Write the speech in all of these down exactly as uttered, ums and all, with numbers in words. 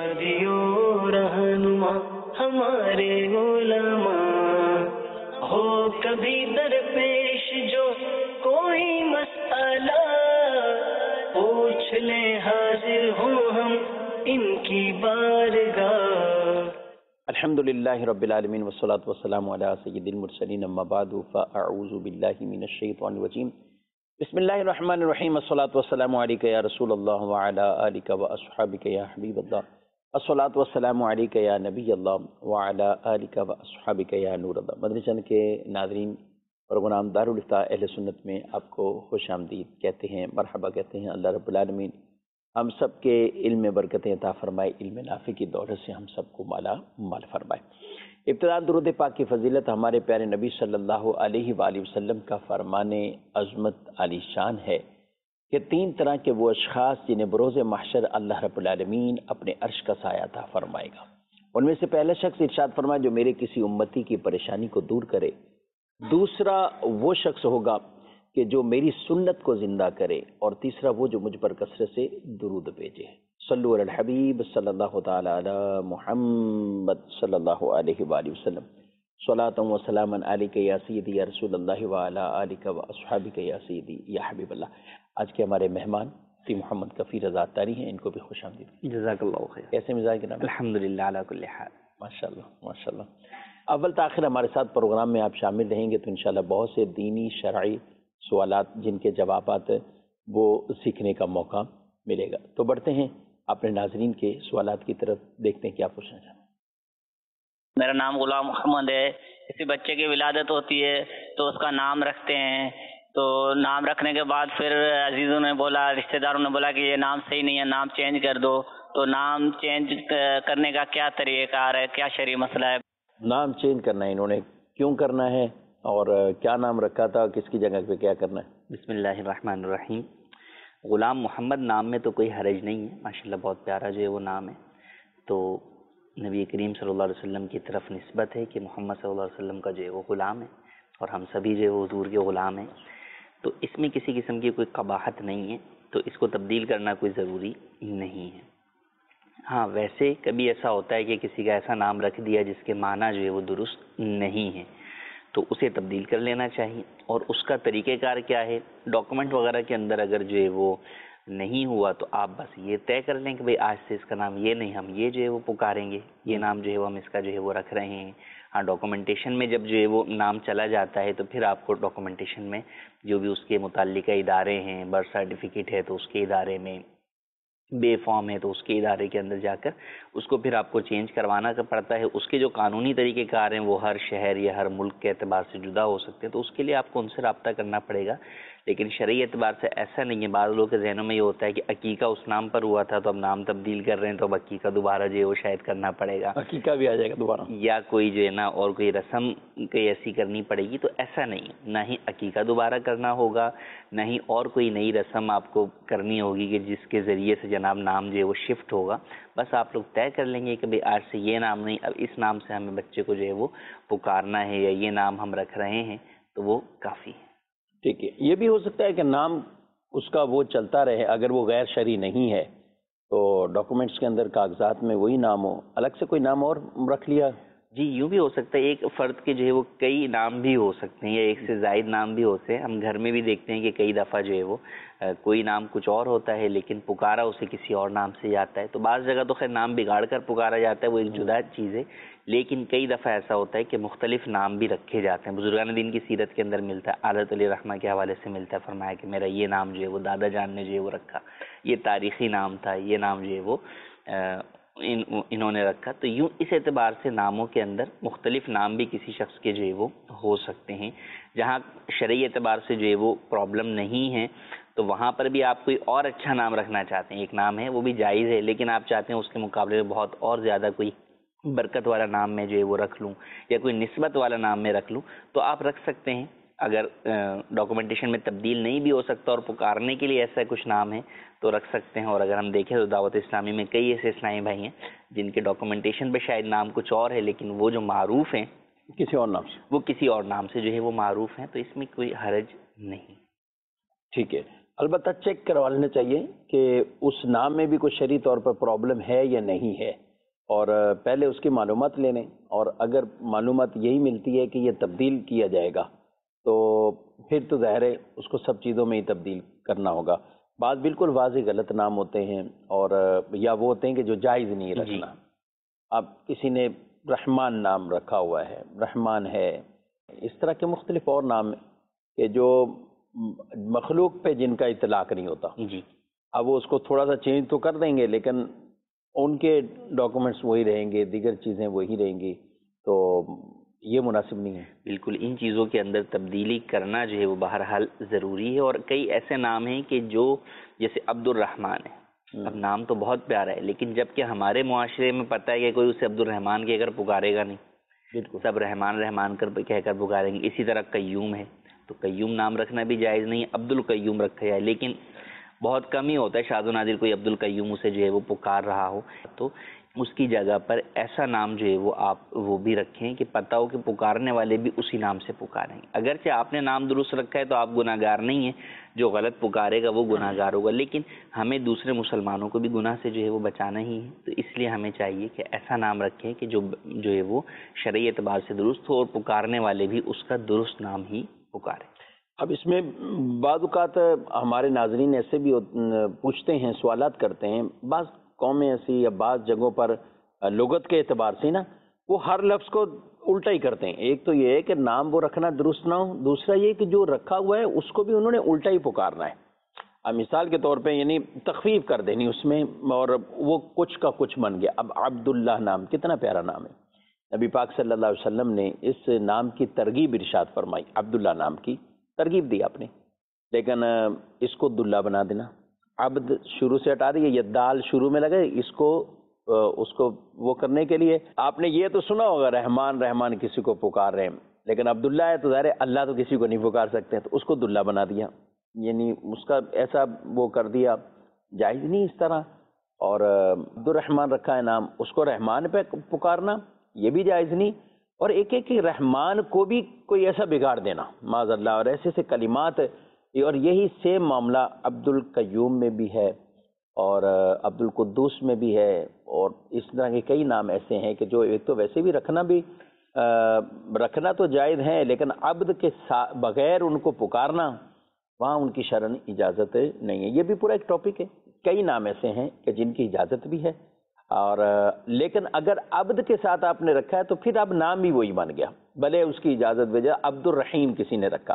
ہادیو رہنما ہمارے علماء، ہو کبھی درپیش جو کوئی مسئلہ پوچھ لیں حاضر ہوں ہم ان کی بارگاہ۔ الحمدللہ رب العالمین والصلاة والسلام علی سید المرسلین، اما بعد فاعوذ باللہ من الشیطان الرجیم، بسم اللہ الرحمن الرحیم، الصلاة والسلام علیکہ یا رسول اللہ وعلی آلکہ واصحابکہ یا حبیب اللہ، الصلاة والسلام علیکہ یا نبی اللہ وعلی آلکہ واصحابکہ یا نور اللہ۔ مدنی چینل کے ناظرین، پروگرام دارالفتاح اہل سنت میں آپ کو خوش آمدید کہتے ہیں، مرحبا کہتے ہیں۔ اللہ رب العالمین ہم سب کے علم میں برکتیں عطا فرمائے، علم نافع کی دولت سے ہم سب کو مالا مال فرمائے۔ ابتدا درود پاک کی فضیلت ہمارے پیارے نبی صلی اللہ علیہ وآلہ وسلم کا فرمان عظمت علی شان ہے کہ تین طرح کے وہ اشخاص جنہیں بروز محشر اللہ رب العالمین اپنے عرش کا سایہ عطا فرمائے گا، ان میں سے پہلا شخص ارشاد فرمائے جو میرے کسی امتی کی پریشانی کو دور کرے، دوسرا وہ شخص ہوگا کہ جو میری سنت کو زندہ کرے، اور تیسرا وہ جو مجھ پر کثرت سے درود بھیجے۔ صلو علی الحبیب صلی اللہ تعالی علی محمد صلی اللہ علیہ وآلہ وسلم، صلاۃ و سلاما علیک یا سیدی یا رسول اللہ وعلی آلک و اصحابک یا سیدی یا حبیب اللہ۔ آج کے ہمارے مہمان سی محمد کفیل رضا اتاری ہیں، ان کو بھی خوش آمدید۔ جزاک اللہ خیر۔ کیسے مزاج جناب؟ الحمدللہ علی کل حال۔ ماشاءاللہ ماشاءاللہ۔ اول تاخیر ہمارے ساتھ پروگرام میں آپ شامل رہیں گے تو انشاءاللہ بہت سے دینی شرعی سوالات جن کے جوابات وہ سیکھنے کا موقع ملے گا۔ تو بڑھتے ہیں اپنے ناظرین کے سوالات کی طرف، دیکھتے ہیں کیا پوچھنا چاہتے ہیں۔ میرا نام غلام محمد ہے۔ کسی بچے کی ولادت ہوتی ہے تو اس کا نام رکھتے ہیں، تو نام رکھنے کے بعد پھر عزیزوں نے بولا، رشتہ داروں نے بولا کہ یہ نام صحیح نہیں ہے، نام چینج کر دو، تو نام چینج کرنے کا کیا طریقہ کار ہے، کیا شرعی مسئلہ ہے؟ نام چینج کرنا ہے، انہوں نے کیوں کرنا ہے اور کیا نام رکھا تھا، کس کی جگہ پہ کیا کرنا ہے؟ بسم اللہ الرحمن الرحیم۔ غلام محمد نام میں تو کوئی حرج نہیں ہے، ماشاءاللہ بہت پیارا جو ہے وہ نام ہے، تو نبی کریم صلی اللہ علیہ وسلم کی طرف نسبت ہے کہ محمد صلی اللہ علیہ وسلم کا جو ہے وہ غلام ہے، اور ہم سبھی جو ہے وہ حضور کے غلام ہیں، تو اس میں کسی قسم کی کوئی قباحت نہیں ہے، تو اس کو تبدیل کرنا کوئی ضروری نہیں ہے۔ ہاں ویسے کبھی ایسا ہوتا ہے کہ کسی کا ایسا نام رکھ دیا جس کے معنی جو ہے وہ درست نہیں ہے، تو اسے تبدیل کر لینا چاہیے۔ اور اس کا طریقہ کار کیا ہے، ڈاکومنٹ وغیرہ کے اندر اگر جو ہے وہ نہیں ہوا تو آپ بس یہ طے کر لیں کہ بھئی آج سے اس کا نام یہ نہیں، ہم یہ جو ہے وہ پکاریں گے، یہ نام جو ہے وہ ہم اس کا جو ہے وہ رکھ رہے ہیں۔ ہاں ڈاکومنٹیشن میں جب جو ہے وہ نام چلا جاتا ہے تو پھر آپ کو ڈاکومنٹیشن میں جو بھی اس کے متعلقہ ادارے ہیں، برتھ سرٹیفکیٹ ہے تو اس کے ادارے میں، بے فارم ہے تو اس کے ادارے کے اندر جا کر اس کو پھر آپ کو چینج کروانا پڑتا ہے۔ اس کے جو قانونی طریقہ کار ہیں وہ ہر شہر یا ہر ملک کے اعتبار سے جدا ہو سکتے ہیں، تو اس کے لیے آپ کو ان سے رابطہ کرنا پڑے گا، لیکن شرعی اعتبار سے ایسا نہیں ہے۔ بعض لوگوں کے ذہنوں میں یہ ہوتا ہے کہ عقیقہ اس نام پر ہوا تھا تو اب نام تبدیل کر رہے ہیں تو اب عقیقہ دوبارہ جو ہے وہ شاید کرنا پڑے گا، عقیقہ بھی آ جائے گا دوبارہ، یا کوئی جو ہے نا اور کوئی رسم کوئی ایسی کرنی پڑے گی، تو ایسا نہیں ہے، نہ ہی عقیقہ دوبارہ کرنا ہوگا، نہ ہی اور کوئی نئی رسم آپ کو کرنی ہوگی کہ جس کے ذریعے سے جناب نام جو ہے وہ شفٹ ہوگا۔ بس آپ لوگ طے کر لیں گے کہ بھئی آج سے یہ نام نہیں، اب اس نام سے ہمیں بچے کو جو ہے وہ پکارنا ہے، یا یہ نام ہم رکھ رہے ہیں، تو وہ کافی ہے۔ ٹھیک ہے۔ یہ بھی ہو سکتا ہے کہ نام اس کا وہ چلتا رہے، اگر وہ غیر شرعی نہیں ہے تو ڈاکومنٹس کے اندر کاغذات میں وہی نام ہو، الگ سے کوئی نام اور رکھ لیا۔ جی یوں بھی ہو سکتا ہے، ایک فرد کے جو ہے وہ کئی نام بھی ہو سکتے ہیں، یا ایک سے زائد نام بھی ہوتے ہیں۔ ہم گھر میں بھی دیکھتے ہیں کہ کئی دفعہ جو ہے وہ کوئی نام کچھ اور ہوتا ہے لیکن پکارا اسے کسی اور نام سے جاتا ہے، تو بعض جگہ تو خیر نام بگاڑ کر پکارا جاتا ہے، وہ ایک جدا چیز ہے، لیکن کئی دفعہ ایسا ہوتا ہے کہ مختلف نام بھی رکھے جاتے ہیں۔ بزرگان دین کی سیرت کے اندر ملتا ہے، حضرت علیہ رحمہ کے حوالے سے ملتا ہے، فرمایا کہ میرا یہ نام جو ہے وہ دادا جان نے جو ہے وہ رکھا، یہ تاریخی نام تھا، یہ نام جو ہے وہ ان انہوں نے رکھا۔ تو یوں اس اعتبار سے ناموں کے اندر مختلف نام بھی کسی شخص کے جو ہے وہ ہو سکتے ہیں۔ جہاں شرعی اعتبار سے جو ہے وہ پرابلم نہیں ہے تو وہاں پر بھی آپ کوئی اور اچھا نام رکھنا چاہتے ہیں، ایک نام ہے وہ بھی جائز ہے، لیکن آپ چاہتے ہیں اس کے مقابلے میں بہت اور زیادہ کوئی برکت والا نام میں جو ہے وہ رکھ لوں، یا کوئی نسبت والا نام میں رکھ لوں، تو آپ رکھ سکتے ہیں۔ اگر ڈاکومنٹیشن میں تبدیل نہیں بھی ہو سکتا اور پکارنے کے لیے ایسا کچھ نام ہے تو رکھ سکتے ہیں۔ اور اگر ہم دیکھیں تو دعوت اسلامی میں کئی ایسے اسلامی بھائی ہیں جن کے ڈاکومنٹیشن پہ شاید نام کچھ اور ہے لیکن وہ جو معروف ہیں کسی اور نام سے، وہ کسی اور نام سے جو ہے وہ معروف ہیں، تو اس میں کوئی حرج نہیں۔ ٹھیک ہے۔ البتہ چیک کروا لینا چاہیے کہ اس نام میں بھی کوئی شرعی طور پر پرابلم ہے یا نہیں ہے، اور پہلے اس کی معلومات لے لیں، اور اگر معلومات یہی ملتی ہے کہ یہ تبدیل کیا جائے گا تو پھر تو ظاہر ہے اس کو سب چیزوں میں ہی تبدیل کرنا ہوگا۔ بعض بالکل واضح غلط نام ہوتے ہیں، اور یا وہ ہوتے ہیں کہ جو جائز نہیں رکھنا۔ اب کسی نے رحمان نام رکھا ہوا ہے، رحمان ہے، اس طرح کے مختلف اور نام ہیں کہ جو مخلوق پہ جن کا اطلاق نہیں ہوتا۔ جی اب وہ اس کو تھوڑا سا چینج تو کر دیں گے، لیکن ان کے ڈاکومنٹس وہی رہیں گے، دیگر چیزیں وہی رہیں گی، تو یہ مناسب نہیں ہے۔ بالکل، ان چیزوں کے اندر تبدیلی کرنا جو ہے وہ بہرحال ضروری ہے۔ اور کئی ایسے نام ہیں کہ جو جیسے عبد الرحمن ہے، اب نام تو بہت پیارا ہے، لیکن جب کہ ہمارے معاشرے میں پتہ ہے کہ کوئی اسے عبد الرحمن کہہ کر پکارے گا نہیں، بالکل سب رحمان رحمان کر کہہ کر پکاریں گے۔ اسی طرح قیوم ہے، تو قیوم نام رکھنا بھی جائز نہیں ہے، عبد القیوم رکھا جائے، لیکن بہت کم ہی ہوتا ہے شاذ و نادر کوئی عبد القیوم اسے جو ہے وہ پکار رہا ہو، تو اس کی جگہ پر ایسا نام جو ہے وہ آپ وہ بھی رکھیں کہ پتہ ہو کہ پکارنے والے بھی اسی نام سے پکاریں۔ اگرچہ آپ نے نام درست رکھا ہے تو آپ گناہ گار نہیں ہیں، جو غلط پکارے گا وہ گناہ گار ہوگا، لیکن ہمیں دوسرے مسلمانوں کو بھی گناہ سے جو ہے وہ بچانا ہی ہے، تو اس لیے ہمیں چاہیے کہ ایسا نام رکھیں کہ جو جو ہے وہ شرعی اعتبار سے درست ہو، اور پکارنے والے بھی اس کا درست نام ہی پکاریں۔ اب اس میں بعض اوقات ہمارے ناظرین ایسے بھی پوچھتے ہیں، سوالات کرتے ہیں، بعض قومیں ایسی یا بعض جگہوں پر لغت کے اعتبار سے نا وہ ہر لفظ کو الٹا ہی کرتے ہیں۔ ایک تو یہ ہے کہ نام وہ رکھنا درست نہ ہو، دوسرا یہ کہ جو رکھا ہوا ہے اس کو بھی انہوں نے الٹا ہی پکارنا ہے۔ اب مثال کے طور پہ یعنی تخفیف کر دینی اس میں، اور وہ کچھ کا کچھ بن گیا۔ اب عبداللہ نام کتنا پیارا نام ہے، نبی پاک صلی اللہ علیہ وسلم نے اس نام کی ترغیب ارشاد فرمائی، عبداللہ نام کی ترغیب دی آپ نے، لیکن اس کو دلہ بنا دینا، عبد شروع سے ہٹا دیے، یہ دال شروع میں لگے، اس کو اس کو وہ کرنے کے لیے آپ نے یہ تو سنا ہوگا رحمان رحمان کسی کو پکار رہے ہیں، لیکن عبداللہ ہے تو ظاہر ہے اللہ تو کسی کو نہیں پکار سکتے، تو اس کو دلہ بنا دیا، یعنی اس کا ایسا وہ کر دیا، جائز نہیں اس طرح۔ اور عبد الرحمن رکھا ہے نام، اس کو رحمان پہ پکارنا یہ بھی جائز نہیں، اور ایک ایک رحمان کو بھی کوئی ایسا بگاڑ دینا معاذ اللہ، اور ایسے ایسے کلمات، اور یہی سیم معاملہ عبد القیوم میں بھی ہے، اور عبد القدوس میں بھی ہے، اور اس طرح کے کئی نام ایسے ہیں کہ جو ایک تو ویسے بھی رکھنا بھی رکھنا تو جائز ہے، لیکن عبد کے بغیر ان کو پکارنا وہاں ان کی شرعن اجازت نہیں ہے۔ یہ بھی پورا ایک ٹاپک ہے، کئی نام ایسے ہیں کہ جن کی اجازت بھی ہے، اور لیکن اگر عبد کے ساتھ آپ نے رکھا ہے تو پھر اب نام بھی وہی بن گیا، بھلے اس کی اجازت وجہ عبد الرحیم کسی نے رکھا،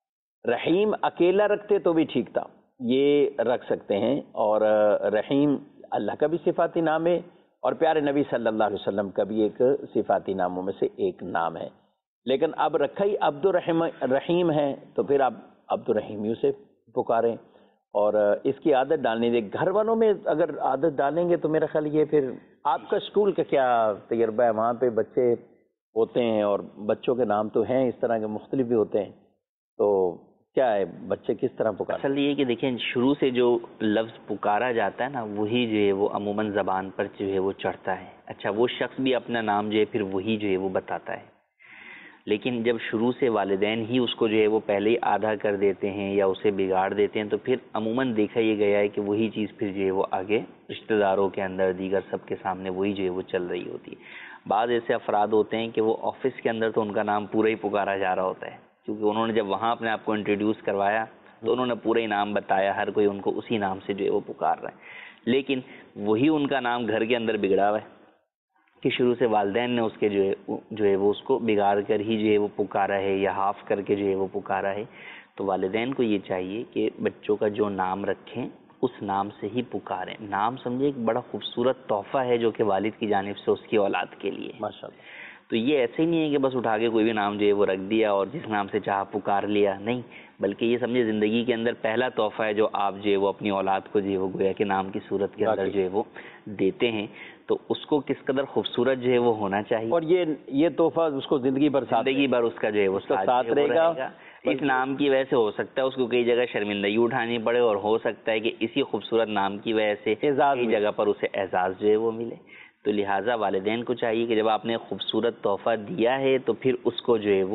رحیم اکیلا رکھتے تو بھی ٹھیک تھا، یہ رکھ سکتے ہیں، اور رحیم اللہ کا بھی صفاتی نام ہے، اور پیارے نبی صلی اللہ علیہ وسلم کا بھی ایک صفاتی ناموں میں سے ایک نام ہے، لیکن اب رکھا ہی عبد الرحیم رحیم ہے تو پھر آپ عبد الرحیم سے پکاریں، اور اس کی عادت ڈالنے دیں۔ گھر والوں میں اگر عادت ڈالیں گے تو میرا خیال یہ پھر آپ کا اسکول کا کیا تجربہ ہے، وہاں پہ بچے ہوتے ہیں اور بچوں کے نام تو ہیں اس طرح کے مختلف بھی ہوتے ہیں، تو کیا ہے بچے کس طرح پکارتے ہیں؟ اصل یہ کہ دیکھیں شروع سے جو لفظ پکارا جاتا ہے نا وہی جو ہے وہ عموماً زبان پر جو ہے وہ چڑھتا ہے۔ اچھا وہ شخص بھی اپنا نام جو ہے پھر وہی جو ہے وہ بتاتا ہے، لیکن جب شروع سے والدین ہی اس کو جو ہے وہ پہلے ہی آدھا کر دیتے ہیں یا اسے بگاڑ دیتے ہیں تو پھر عموماً دیکھا یہ گیا ہے کہ وہی چیز پھر جو ہے وہ آگے رشتہ داروں کے اندر دیگر سب کے سامنے وہی جو ہے وہ چل رہی ہوتی ہے۔ بعض ایسے افراد ہوتے ہیں کہ وہ آفس کے اندر تو ان کا نام پورا ہی پکارا جا رہا ہوتا ہے، کیونکہ انہوں نے جب وہاں اپنے آپ کو انٹروڈیوس کروایا تو انہوں نے پورا ہی نام بتایا، ہر کوئی ان کو اسی نام سے جو ہے وہ پکار رہا ہے، لیکن وہی ان کا نام گھر کے اندر بگڑا ہوا ہے کہ شروع سے والدین نے اس کے جو ہے جو ہے وہ اس کو بگاڑ کر ہی جو ہے وہ پکارا ہے یا ہاف کر کے جو ہے وہ پکارا ہے۔ تو والدین کو یہ چاہیے کہ بچوں کا جو نام رکھیں اس نام سے ہی پکاریں۔ نام سمجھے ایک بڑا خوبصورت تحفہ ہے جو کہ والد کی جانب سے اس کی اولاد کے لیے، ماشاءاللہ۔ تو یہ ایسے ہی نہیں ہے کہ بس اٹھا کے کوئی بھی نام جو ہے وہ رکھ دیا اور جس نام سے چاہا پکار لیا، نہیں، بلکہ یہ سمجھے زندگی کے اندر پہلا تحفہ ہے جو آپ جو ہے وہ اپنی اولاد کو جو ہے وہ گویا کہ نام کی صورت کے اندر جو ہے وہ دیتے ہیں، تو اس کو کس قدر خوبصورت جو ہے وہ ہونا چاہیے، اور یہ یہ تحفہ اس کو زندگی بھر زندگی بھر اس کا جو ہے وہ ساتھ رہے گا۔ اس نام کی وجہ سے ہو سکتا ہے اس کو کئی جگہ شرمندگی اٹھانی پڑے، اور ہو سکتا ہے کہ اسی خوبصورت نام کی وجہ سے کئی جگہ پر اسے اعزاز جو ہے وہ ملے۔ تو لہٰذا والدین کو چاہیے کہ جب آپ نے خوبصورت تحفہ دیا ہے تو پھر اس کو جو ہے وہ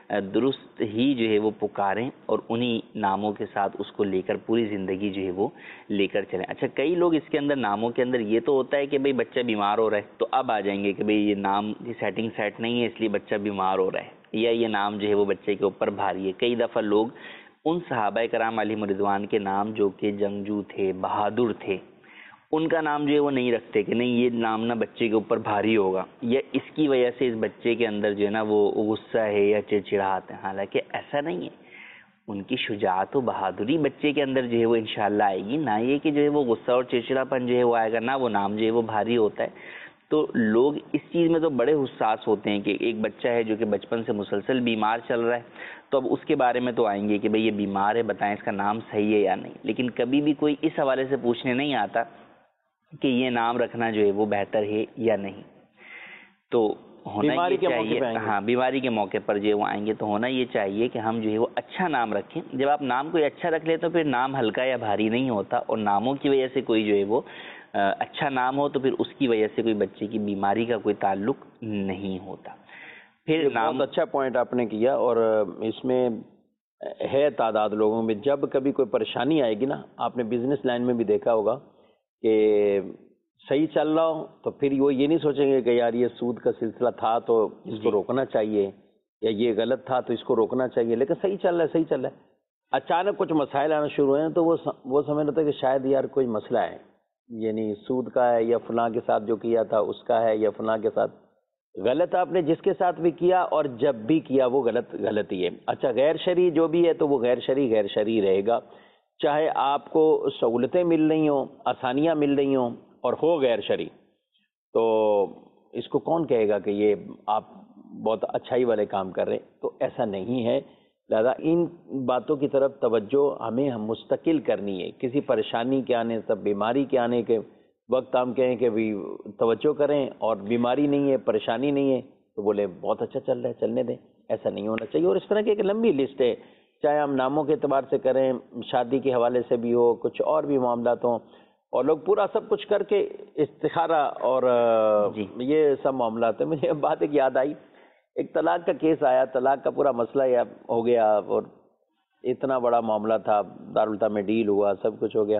درست ہی جو ہے وہ پکاریں اور انہی ناموں کے ساتھ اس کو لے کر پوری زندگی جو ہے وہ لے کر چلیں. اچھا کئی لوگ اس کے اندر ناموں کے اندر یہ تو ہوتا ہے کہ بھئی بچہ بیمار ہو رہا ہے تو اب آ جائیں گے کہ بھئی یہ نام کی سیٹنگ سیٹ نہیں ہے اس لیے بچہ بیمار ہو رہا ہے، یا یہ نام جو ہے وہ بچے کے اوپر بھاری ہے. کئی دفعہ لوگ ان صحابہ کرام علیہم رضوان کے نام جو کہ جنگجو تھے، بہادر تھے، ان کا نام جو ہے وہ نہیں رکھتے کہ نہیں یہ نام نا بچے کے اوپر بھاری ہوگا، یا اس کی وجہ سے اس بچے کے اندر جو ہے نا وہ غصہ ہے یا چڑچڑاہٹ ہے. حالانکہ ایسا نہیں ہے، ان کی شجاعت و بہادری بچے کے اندر جو ہے وہ انشاءاللہ آئے گی، نہ یہ کہ جو ہے وہ غصہ اور چڑچڑاپن جو ہے وہ آئے گا، نہ وہ نام جو ہے وہ بھاری ہوتا ہے. تو لوگ اس چیز میں تو بڑے حساس ہوتے ہیں کہ ایک بچہ ہے جو کہ بچپن سے مسلسل بیمار چل رہا ہے تو اب اس کے بارے میں تو آئیں گے کہ بھئی یہ بیمار ہے، بتائیں اس کا نام صحیح ہے یا نہیں. لیکن کبھی بھی کوئی اس حوالے سے پوچھنے نہیں آتا کہ یہ نام رکھنا جو ہے وہ بہتر ہے یا نہیں. تو ہونا یہ چاہیے، ہاں بیماری کے موقع پر جو ہے وہ آئیں گے تو ہونا یہ چاہیے کہ ہم جو ہے وہ اچھا نام رکھیں. جب آپ نام کوئی اچھا رکھ لیں تو پھر نام ہلکا یا بھاری نہیں ہوتا، اور ناموں کی وجہ سے کوئی جو ہے وہ اچھا نام ہو تو پھر اس کی وجہ سے کوئی بچے کی بیماری کا کوئی تعلق نہیں ہوتا. پھر نام بہت اچھا پوائنٹ آپ نے کیا، اور اس میں ہے تعداد لوگوں میں جب کبھی کوئی پریشانی آئے گی نا، آپ نے بزنس لائن میں بھی دیکھا ہوگا کہ صحیح چل رہا ہو تو پھر وہ یہ نہیں سوچیں گے کہ یار یہ سود کا سلسلہ تھا تو اس کو روکنا چاہیے، یا یہ غلط تھا تو اس کو روکنا چاہیے، لیکن صحیح چل رہا ہے صحیح چل رہا ہے. اچانک کچھ مسائل آنا شروع ہوئے ہیں تو وہ وہ سمجھ رہتا ہے کہ شاید یار کوئی مسئلہ ہے، یعنی سود کا ہے یا فلاں کے ساتھ جو کیا تھا اس کا ہے، یا فلاں کے ساتھ غلط آپ نے جس کے ساتھ بھی کیا اور جب بھی کیا وہ غلط غلط ہی ہے. اچھا غیر شرعی جو بھی ہے تو وہ غیر شرعی غیر شرعی رہے گا، چاہے آپ کو سہولتیں مل رہی ہوں، آسانیاں مل رہی ہوں اور ہو غیر شرعی، تو اس کو کون کہے گا کہ یہ آپ بہت اچھائی والے کام کر رہے ہیں. تو ایسا نہیں ہے. لہذا ان باتوں کی طرف توجہ ہمیں ہم مستقل کرنی ہے. کسی پریشانی کے آنے سے، بیماری کے آنے کے وقت ہم کہیں کہ بھی توجہ کریں اور بیماری نہیں ہے، پریشانی نہیں ہے تو بولے بہت اچھا چل رہا ہے چلنے دیں. ایسا نہیں ہونا چاہیے. اور اس طرح کی ایک لمبی لسٹ ہے، چاہے ہم ناموں کے اعتبار سے کریں، شادی کے حوالے سے بھی ہو، کچھ اور بھی معاملات ہوں، اور لوگ پورا سب کچھ کر کے استخارہ اور جی یہ سب معاملات ہیں. مجھے بات ایک یاد آئی، ایک طلاق کا کیس آیا، طلاق کا پورا مسئلہ ہو گیا اور اتنا بڑا معاملہ تھا، دارالتا میں ڈیل ہوا، سب کچھ ہو گیا.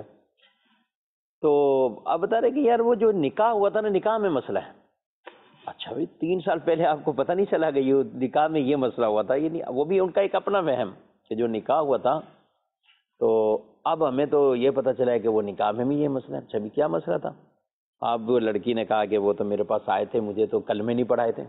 تو اب بتا رہے کہ یار وہ جو نکاح ہوا تھا نا، نکاح میں مسئلہ ہے. اچھا بھائی تین سال پہلے آپ کو پتہ نہیں چلا کہ یہ نکاح میں یہ مسئلہ ہوا تھا؟ یہ نہیں، وہ بھی ان کا ایک اپنا وہم کہ جو نکاح ہوا تھا تو اب ہمیں تو یہ پتہ چلا ہے کہ وہ نکاح میں بھی یہ مسئلہ ہے. اچھا بھی کیا مسئلہ تھا؟ اب وہ لڑکی نے کہا کہ وہ تو میرے پاس آئے تھے، مجھے تو کلمے نہیں پڑھائے تھے،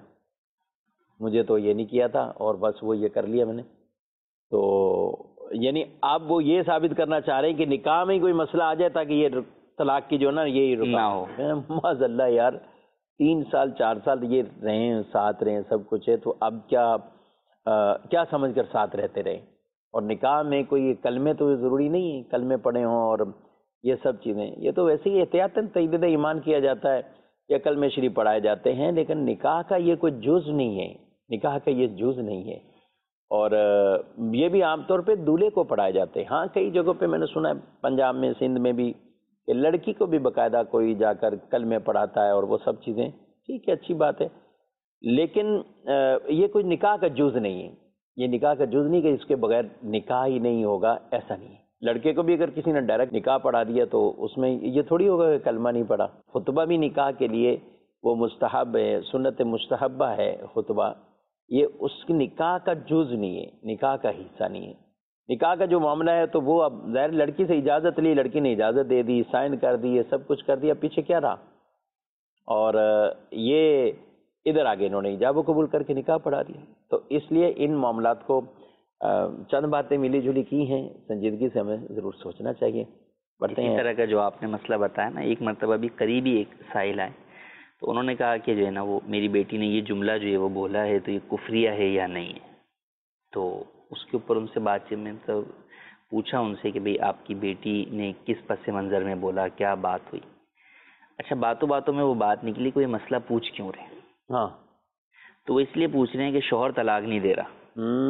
مجھے تو یہ نہیں کیا تھا، اور بس وہ یہ کر لیا میں نے. تو یعنی آپ وہ یہ ثابت کرنا چاہ رہے ہیں کہ نکاح میں کوئی مسئلہ آ جائے تاکہ یہ طلاق کی جو نا یہ نہ ہو. معاذ اللہ یار، تین سال چار سال یہ رہیں ساتھ رہیں سب کچھ ہے، تو اب کیا آ, کیا سمجھ کر ساتھ رہتے رہے. اور نکاح میں کوئی کلمے تو ضروری نہیں ہے کلمے پڑھے ہوں اور یہ سب چیزیں، یہ تو ویسے ہی احتیاطاً تجدید ایمان کیا جاتا ہے یا کلمے شریف پڑھائے جاتے ہیں، لیکن نکاح کا یہ کوئی جز نہیں ہے، نکاح کا یہ جز نہیں ہے. اور یہ بھی عام طور پہ دولہے کو پڑھائے جاتے ہیں. ہاں کئی جگہوں پہ میں نے سنا ہے، پنجاب میں، سندھ میں بھی، کہ لڑکی کو بھی باقاعدہ کوئی جا کر کلمے پڑھاتا ہے اور وہ سب چیزیں، ٹھیک ہے اچھی بات ہے، لیکن یہ کوئی نکاح کا جز نہیں ہے. یہ نکاح کا جز نہیں کہ اس کے بغیر نکاح ہی نہیں ہوگا، ایسا نہیں ہے. لڑکے کو بھی اگر کسی نے ڈائریکٹ نکاح پڑھا دیا تو اس میں یہ تھوڑی ہوگا کہ کلمہ نہیں پڑھا. خطبہ بھی نکاح کے لیے وہ مستحب ہے، سنت مستحبہ ہے خطبہ، یہ اس کی نکاح کا جز نہیں ہے، نکاح کا حصہ نہیں ہے. نکاح کا جو معاملہ ہے تو وہ اب ظاہر لڑکی سے اجازت لی، لڑکی نے اجازت دے دی، سائن کر دی، یہ سب کچھ کر دیا، پیچھے کیا رہا. اور یہ ادھر آگے انہوں نے ایجاب و قبول کر کے نکاح پڑھا دیا. تو اس لیے ان معاملات کو چند باتیں ملی جلی کی ہیں، سنجیدگی سے ہمیں ضرور سوچنا چاہیے. بڑھتے ہیں اسی طرح کا جو آپ نے مسئلہ بتایا نا، ایک مرتبہ بھی قریبی ایک سائل آئے تو انہوں نے کہا کہ جو ہے نا وہ میری بیٹی نے یہ جملہ جو ہے وہ بولا ہے تو یہ کفریہ ہے یا نہیں ہے. تو اس کے اوپر ان سے بات چیت میں تو پوچھا ان سے کہ بھئی آپ کی بیٹی نے کس پس منظر میں بولا، کیا بات ہوئی. اچھا باتوں باتوں میں وہ بات نکلی کوئی مسئلہ پوچھ کیوں رہے. ہاں تو وہ اس لیے پوچھ رہے ہیں کہ شوہر طلاق نہیں دے رہا،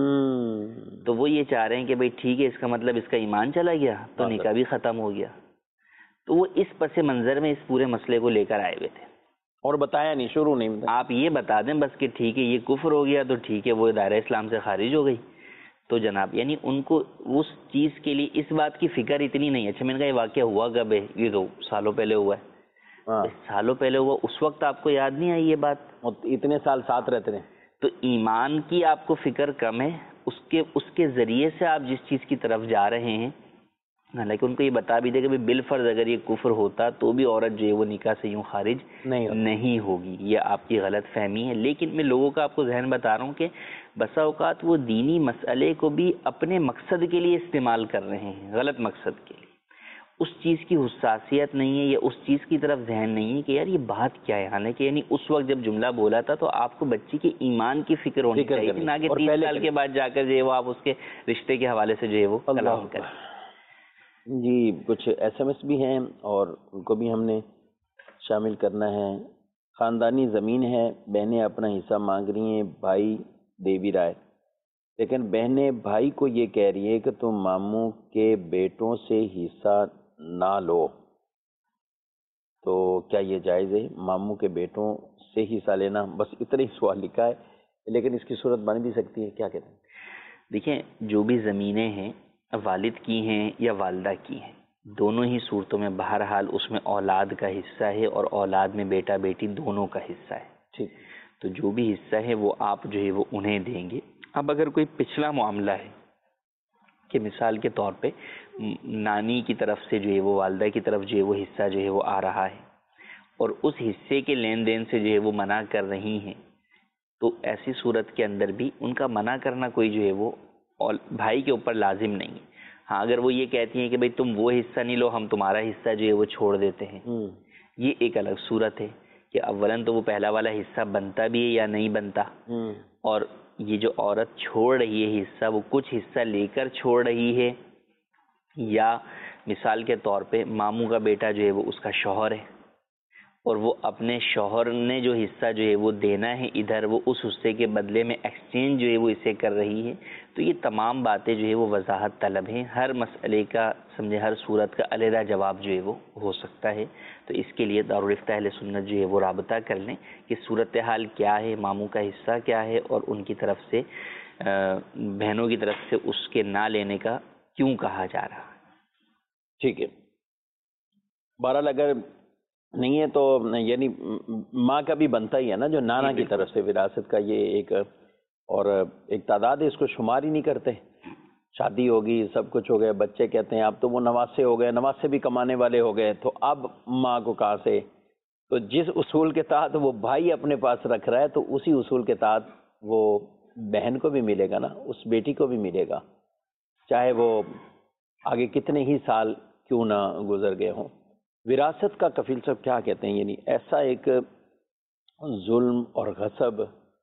تو وہ یہ چاہ رہے ہیں کہ بھئی ٹھیک ہے، اس کا مطلب اس کا ایمان چلا گیا تو نکاح بھی ختم ہو گیا. تو وہ اس پس منظر میں اس پورے مسئلے کو لے کر آئے ہوئے تھے. اور بتایا نہیں، شروع نہیں. آپ یہ بتا دیں بس کہ ٹھیک ہے یہ کفر ہو گیا تو ٹھیک ہے وہ دائرہ اسلام سے خارج ہو گئی. تو جناب یعنی ان کو اس چیز کے لیے اس بات کی فکر اتنی نہیں. اچھا میں نے کہا یہ واقعہ ہوا کب ہے؟ یہ تو سالوں پہلے ہوا ہے. سالوں پہلے ہوا، اس وقت آپ کو یاد نہیں آئی یہ بات؟ اتنے سال ساتھ رہتے ہیں. تو ایمان کی آپ کو فکر کم ہے، اس کے اس کے ذریعے سے آپ جس چیز کی طرف جا رہے ہیں، حالانکہ ان کو یہ بتا بھی دے کہ بالفرض اگر یہ کفر ہوتا تو بھی عورت جو ہے وہ نکاح سے یوں خارج نہیں نہیں ہوگی. یہ آپ کی غلط فہمی ہے. لیکن میں لوگوں کا آپ کو ذہن بتا رہا ہوں کہ بسا اوقات وہ دینی مسئلے کو بھی اپنے مقصد کے لیے استعمال کر رہے ہیں، غلط مقصد کے لیے. اس چیز کی حساسیت نہیں ہے یا اس چیز کی طرف ذہن نہیں ہے کہ یار یہ بات کیا ہے. حالانکہ یعنی اس وقت جب جملہ بولا تھا تو آپ کو بچی کے ایمان کی فکر ہونی چاہیے تھی، نہ کہ تیس سال کے بعد جا کر جو ہے وہ آپ اس کے رشتے کے حوالے سے جو ہے وہ کلام کریں. جی کچھ ایس ایم ایس بھی ہیں اور ان کو بھی ہم نے شامل کرنا ہے. خاندانی زمین ہے، بہنیں اپنا حصہ مانگ رہی ہیں، بھائی دے بھی رہا ہے، لیکن بہنیں بھائی کو یہ کہہ رہی ہے کہ تم ماموں کے بیٹوں سے حصہ نہ لو. تو کیا یہ جائز ہے ماموں کے بیٹوں سے حصہ لینا؟ بس اتنا ہی سوال لکھا ہے، لیکن اس کی صورت بن بھی سکتی ہے. کیا کہتے ہیں؟ دیکھیں جو بھی زمینیں ہیں والد کی ہیں یا والدہ کی ہیں، دونوں ہی صورتوں میں بہرحال اس میں اولاد کا حصہ ہے اور اولاد میں بیٹا بیٹی دونوں کا حصہ ہے. ٹھیک. تو جو بھی حصہ ہے وہ آپ جو ہے وہ انہیں دیں گے. اب اگر کوئی پچھلا معاملہ ہے کہ مثال کے طور پہ نانی کی طرف سے جو ہے وہ والدہ کی طرف جو ہے وہ حصہ جو ہے وہ آ رہا ہے اور اس حصے کے لین دین سے جو ہے وہ منع کر رہی ہیں، تو ایسی صورت کے اندر بھی ان کا منع کرنا کوئی جو ہے وہ بھائی کے اوپر لازم نہیں ہے. ہاں اگر وہ یہ کہتی ہیں کہ بھئی تم وہ حصہ نہیں لو، ہم تمہارا حصہ جو ہے وہ چھوڑ دیتے ہیں، یہ ایک الگ صورت ہے کہ اولاً تو وہ پہلا والا حصہ بنتا بھی ہے یا نہیں بنتا، اور یہ جو عورت چھوڑ رہی ہے حصہ وہ کچھ حصہ لے کر چھوڑ رہی ہے، یا مثال کے طور پہ ماموں کا بیٹا جو ہے وہ اس کا شوہر ہے اور وہ اپنے شوہر نے جو حصہ جو ہے وہ دینا ہے ادھر، وہ اس حصے کے بدلے میں ایکسچینج جو ہے وہ اسے کر رہی ہے. تو یہ تمام باتیں جو ہے وہ وضاحت طلب ہیں. ہر مسئلے کا سمجھے ہر صورت کا علیحدہ جواب جو ہے وہ ہو سکتا ہے. تو اس کے لیے دارالفتہ اہل سنت جو ہے وہ رابطہ کر لیں کہ صورتحال کیا ہے، ماموں کا حصہ کیا ہے اور ان کی طرف سے بہنوں کی طرف سے اس کے نہ لینے کا کیوں کہا جا رہا ہے. ٹھیک ہے. بہرحال اگر نہیں ہے تو یعنی ماں کا بھی بنتا ہی ہے نا جو نانا کی طرف سے وراثت کا، یہ ایک اور ایک تعداد ہے، اس کو شمار ہی نہیں کرتے. شادی ہوگی، سب کچھ ہو گیا، بچے کہتے ہیں اب تو وہ نواسے ہو گئے، نواسے بھی کمانے والے ہو گئے، تو اب ماں کو کہاں سے؟ تو جس اصول کے تحت وہ بھائی اپنے پاس رکھ رہا ہے تو اسی اصول کے تحت وہ بہن کو بھی ملے گا نا، اس بیٹی کو بھی ملے گا، چاہے وہ آگے کتنے ہی سال کیوں نہ گزر گئے ہوں. وراثت کا کفیل صاحب کیا کہتے ہیں؟ یعنی ایسا ایک ظلم اور غصب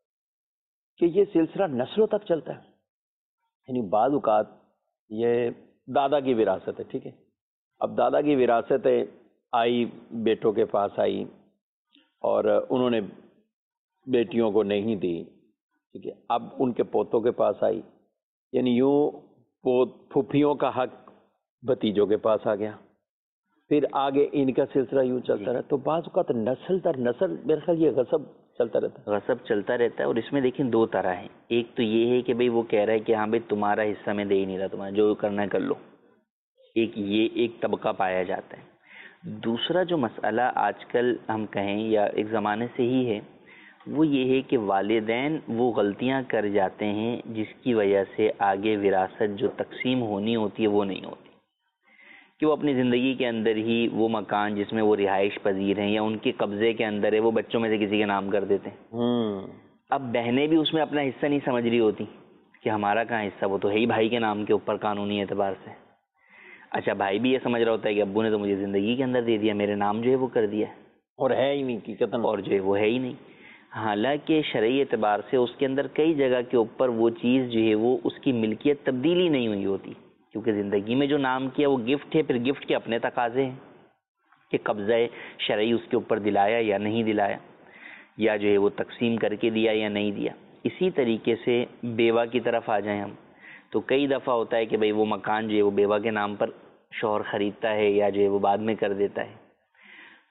کہ یہ سلسلہ نسلوں تک چلتا ہے. یعنی بعض اوقات یہ دادا کی وراثت ہے، ٹھیک ہے، اب دادا کی وراثت ہے آئی بیٹوں کے پاس آئی اور انہوں نے بیٹیوں کو نہیں دی، ٹھیک ہے، اب ان کے پوتوں کے پاس آئی، یعنی یوں پھوپھیوں کا حق بھتیجوں کے پاس آ گیا، پھر آگے ان کا سلسلہ یوں چلتا رہا. تو بعض اوقات نسل در نسل میرے خیال یہ غصب چلتا رہتا ہے. غصب چلتا رہتا ہے اور اس میں دیکھیں دو طرح ہیں. ایک تو یہ ہے کہ بھئی وہ کہہ رہا ہے کہ ہاں بھئی تمہارا حصہ میں دے ہی نہیں رہا، تمہارا جو کرنا ہے کر لو، ایک یہ ایک طبقہ پایا جاتا ہے. دوسرا جو مسئلہ آج کل ہم کہیں یا ایک زمانے سے ہی ہے وہ یہ ہے کہ والدین وہ غلطیاں کر جاتے ہیں جس کی وجہ سے آگے وراثت جو تقسیم ہونی ہوتی ہے وہ نہیں ہوتی، کہ وہ اپنی زندگی کے اندر ہی وہ مکان جس میں وہ رہائش پذیر ہیں یا ان کے قبضے کے اندر ہے وہ بچوں میں سے کسی کے نام کر دیتے ہیں. اب بہنیں بھی اس میں اپنا حصہ نہیں سمجھ رہی ہوتی کہ ہمارا کہاں حصہ، وہ تو ہے ہی بھائی کے نام کے اوپر قانونی اعتبار سے. اچھا بھائی بھی یہ سمجھ رہا ہوتا ہے کہ ابو نے تو مجھے زندگی کے اندر دے دیا، میرے نام جو ہے وہ کر دیا اور ہے ہی نہیں حقیقتاً، اور جو ہے وہ ہے ہی نہیں. حالانکہ شرعی اعتبار سے اس کے اندر کئی جگہ کے اوپر وہ چیز جو ہے وہ اس کی ملکیت تبدیلی نہیں ہوئی ہوتی، کیونکہ زندگی میں جو نام کیا وہ گفٹ ہے، پھر گفٹ کے اپنے تقاضے ہیں کہ قبضہ شرعی اس کے اوپر دلایا یا نہیں دلایا، یا جو ہے وہ تقسیم کر کے دیا یا نہیں دیا. اسی طریقے سے بیوہ کی طرف آ جائیں ہم تو کئی دفعہ ہوتا ہے کہ بھئی وہ مکان جو ہے وہ بیوہ کے نام پر شوہر خریدتا ہے یا جو ہے وہ بعد میں کر دیتا ہے.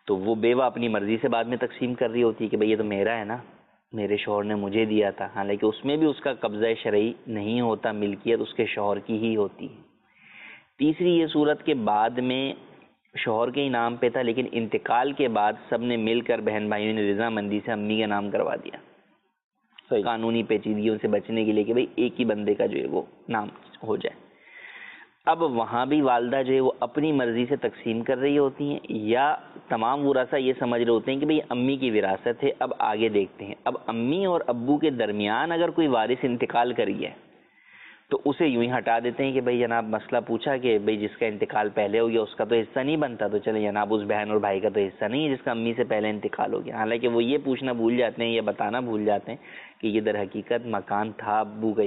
تو وہ بیوہ اپنی مرضی سے بعد میں تقسیم کر رہی ہوتی ہے کہ بھئی یہ تو میرا ہے نا، میرے شوہر نے مجھے دیا تھا، حالانکہ اس میں بھی اس کا قبضہ شرعی نہیں ہوتا، ملکیت اس کے شوہر کی ہی ہوتی ہے۔ تیسری یہ صورت کہ بعد میں شوہر کے ہی نام پہ تھا، لیکن انتقال کے بعد سب نے مل کر بہن بھائیوں نے رضامندی سے امی کا نام کروا دیا، صحیح، قانونی پیچیدگیوں سے بچنے کے لیے کہ بھئی ایک ہی بندے کا جو ہے وہ نام ہو جائے۔ اب وہاں بھی والدہ جو ہے وہ اپنی مرضی سے تقسیم کر رہی ہوتی ہیں، یا تمام ورثہ یہ سمجھ رہے ہوتے ہیں کہ بھئی امی کی وراثت ہے، اب آگے دیکھتے ہیں۔ اب امی اور ابو کے درمیان اگر کوئی وارث انتقال کر گیا تو اسے یوں ہی ہٹا دیتے ہیں کہ بھئی جناب مسئلہ پوچھا کہ بھئی جس کا انتقال پہلے ہو گیا اس کا تو حصہ نہیں بنتا، تو چلے جناب اس بہن اور بھائی کا تو حصہ نہیں ہے جس کا امی سے پہلے انتقال ہو گیا۔ حالانکہ وہ یہ پوچھنا بھول جاتے ہیں یا بتانا بھول جاتے ہیں کہ یہ در حقیقت مکان تھا ابو گئی۔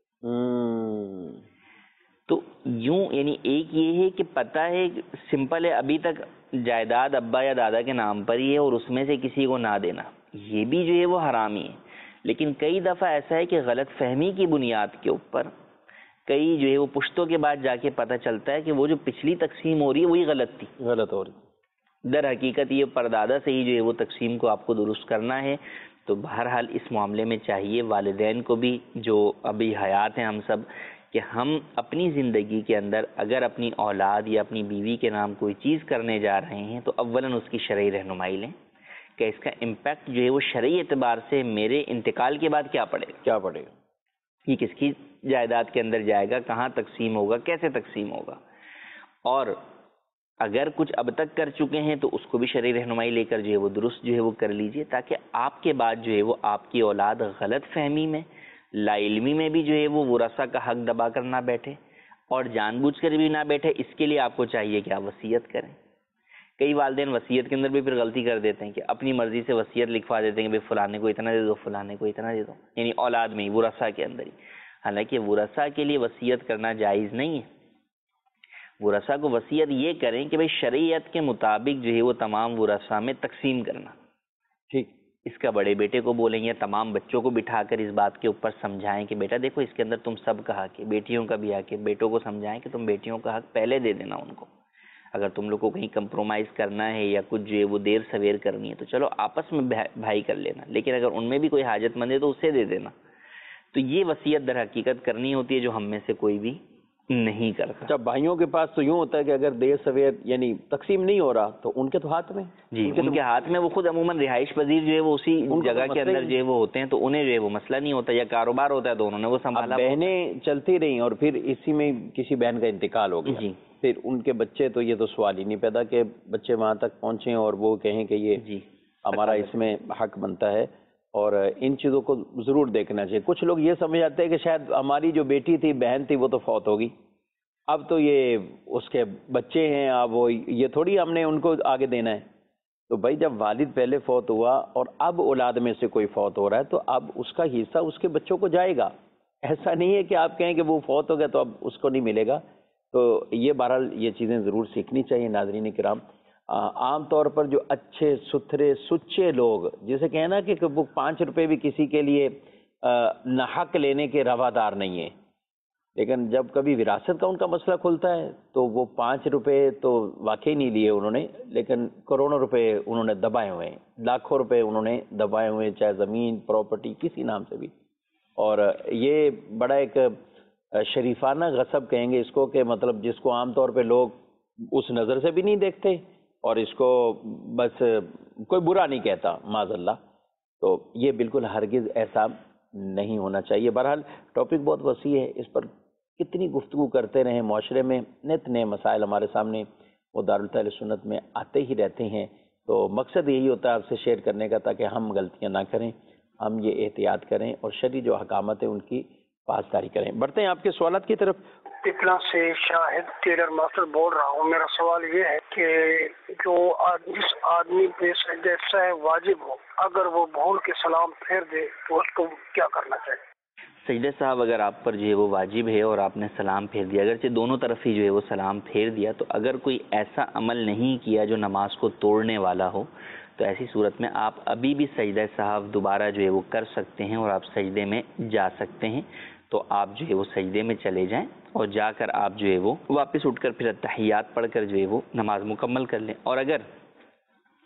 تو یوں یعنی ایک یہ ہے کہ پتہ ہے سمپل ہے، ابھی تک جائیداد ابا یا دادا کے نام پر ہی ہے اور اس میں سے کسی کو نہ دینا، یہ بھی جو ہے وہ حرام ہی ہے۔ لیکن کئی دفعہ ایسا ہے کہ غلط فہمی کی بنیاد کے اوپر کئی جو ہے وہ پشتوں کے بعد جا کے پتہ چلتا ہے کہ وہ جو پچھلی تقسیم ہو رہی ہے وہی غلط تھی، غلط ہو رہی۔ در حقیقت یہ پردادا سے ہی جو ہے وہ تقسیم کو آپ کو درست کرنا ہے۔ تو بہرحال اس معاملے میں چاہیے والدین کو بھی جو ابھی حیات ہیں ہم سب، کہ ہم اپنی زندگی کے اندر اگر اپنی اولاد یا اپنی بیوی کے نام کوئی چیز کرنے جا رہے ہیں تو اولاً اس کی شرعی رہنمائی لیں کہ اس کا امپیکٹ جو ہے وہ شرعی اعتبار سے میرے انتقال کے بعد کیا پڑے گا، کیا پڑے گا، یہ کس کی جائیداد کے اندر جائے گا، کہاں تقسیم ہوگا، کیسے تقسیم ہوگا۔ اور اگر کچھ اب تک کر چکے ہیں تو اس کو بھی شرعی رہنمائی لے کر جو ہے وہ درست جو ہے وہ کر لیجئے، تاکہ آپ کے بعد جو ہے وہ آپ کی اولاد غلط فہمی میں، لا علمی میں بھی جو ہے وہ ورثہ کا حق دبا کر نہ بیٹھے، اور جان بوجھ کر بھی نہ بیٹھے۔ اس کے لیے آپ کو چاہیے کہ آپ وصیت کریں۔ کئی والدین وصیت کے اندر بھی پھر غلطی کر دیتے ہیں کہ اپنی مرضی سے وصیت لکھوا دیتے ہیں کہ بھئی فلانے کو اتنا دے دو، فلانے کو اتنا دے دو، یعنی اولاد میں ہی، ورثہ کے اندر ہی۔ حالانکہ ورثہ کے لیے وصیت کرنا جائز نہیں ہے۔ ورثہ کو وصیت یہ کریں کہ بھئی شریعت کے مطابق جو ہے وہ تمام ورثہ میں تقسیم کرنا، ٹھیک، اس کا بڑے بیٹے کو بولیں یا تمام بچوں کو بٹھا کر اس بات کے اوپر سمجھائیں کہ بیٹا دیکھو اس کے اندر تم سب کا حق ہے، بیٹیوں کا بھی حق ہے، بیٹوں کو سمجھائیں کہ تم بیٹیوں کا حق پہلے دے دینا ان کو۔ اگر تم لوگ کو کہیں کمپرومائز کرنا ہے یا کچھ جو ہے وہ دیر سویر کرنی ہے تو چلو آپس میں بھائی کر لینا، لیکن اگر ان میں بھی کوئی حاجت مند ہے تو اسے دے دینا۔ تو یہ وصیت در حقیقت کرنی ہوتی ہے جو ہم میں سے کوئی بھی نہیں کرتا۔ اچھا، بھائیوں کے پاس تو یوں ہوتا ہے کہ اگر دیر سویر یعنی تقسیم نہیں ہو رہا تو ان کے تو ہاتھ میں، جی ان کے ہاتھ میں، وہ خود عموماً رہائش پذیر جو ہے وہ اسی جگہ کے اندر جو ہے وہ ہوتے ہیں، تو انہیں جو ہے وہ مسئلہ نہیں ہوتا، یا کاروبار ہوتا ہے تو انہوں نے وہ سنبھالا۔ بہنیں چلتی رہیں اور پھر اسی میں کسی بہن کا انتقال ہو گیا، جی پھر ان کے بچے، تو یہ تو سوال ہی نہیں پیدا کہ بچے وہاں تک پہنچیں اور وہ کہیں کہ یہ جی ہمارا اس میں حق بنتا ہے۔ اور ان چیزوں کو ضرور دیکھنا چاہیے۔ کچھ لوگ یہ سمجھ جاتے ہیں کہ شاید ہماری جو بیٹی تھی، بہن تھی، وہ تو فوت ہوگی، اب تو یہ اس کے بچے ہیں، اب وہ یہ تھوڑی ہم نے ان کو آگے دینا ہے۔ تو بھائی جب والد پہلے فوت ہوا اور اب اولاد میں سے کوئی فوت ہو رہا ہے تو اب اس کا حصہ اس کے بچوں کو جائے گا۔ ایسا نہیں ہے کہ آپ کہیں کہ وہ فوت ہو گیا تو اب اس کو نہیں ملے گا۔ تو یہ بہرحال یہ چیزیں ضرور سیکھنی چاہیے ناظرین کرام۔ عام طور پر جو اچھے ستھرے سچے لوگ، جسے کہیں نا کہ وہ پانچ روپے بھی کسی کے لیے ناحق لینے کے روادار نہیں ہیں، لیکن جب کبھی وراثت کا ان کا مسئلہ کھلتا ہے تو وہ پانچ روپے تو واقعی نہیں لیے انہوں نے، لیکن کروڑوں روپے انہوں نے دبائے ہوئے ہیں، لاکھوں روپے انہوں نے دبائے ہوئے ہیں، چاہے زمین، پراپرٹی، کسی نام سے بھی۔ اور یہ بڑا ایک شریفانہ غصب کہیں گے اس کو، کہ مطلب جس کو عام طور پہ لوگ اس نظر سے بھی نہیں دیکھتے اور اس کو بس کوئی برا نہیں کہتا معاذ اللہ، تو یہ بالکل ہرگز ایسا نہیں ہونا چاہیے۔ بہرحال ٹاپک بہت وسیع ہے، اس پر کتنی گفتگو کرتے رہیں، معاشرے میں نت نئے مسائل ہمارے سامنے وہ دارالتحل سنت میں آتے ہی رہتے ہیں، تو مقصد یہی ہوتا ہے آپ سے شیئر کرنے کا تاکہ ہم غلطیاں نہ کریں، ہم یہ احتیاط کریں اور شرعی جو احکامات ہیں ان کی پاسداری کریں۔ بڑھتے ہیں آپ کے سوالات کی طرف۔ پپلا سے شاہد ٹیلر ماسٹر بول رہا ہوں۔ میرا سوال یہ ہے کہ جو جس آدمی پہ سجدہ سہو واجب ہو، اگر وہ بھول کے سلام پھیر دے تو اس کو کیا کرنا چاہیے؟ سجدہ صاحب اگر آپ پر جو ہے وہ واجب ہے اور آپ نے سلام پھیر دیا، اگرچہ دونوں طرف ہی جو ہے وہ سلام پھیر دیا، تو اگر کوئی ایسا عمل نہیں کیا جو نماز کو توڑنے والا ہو تو ایسی صورت میں آپ ابھی بھی سجدہ صاحب دوبارہ جو ہے وہ کر سکتے ہیں اور آپ سجدے میں جا سکتے ہیں۔ تو آپ جو ہے وہ سجدے میں چلے جائیں اور جا کر آپ جو ہے وہ واپس اٹھ کر پھر تحیات پڑھ کر جو ہے وہ نماز مکمل کر لیں۔ اور اگر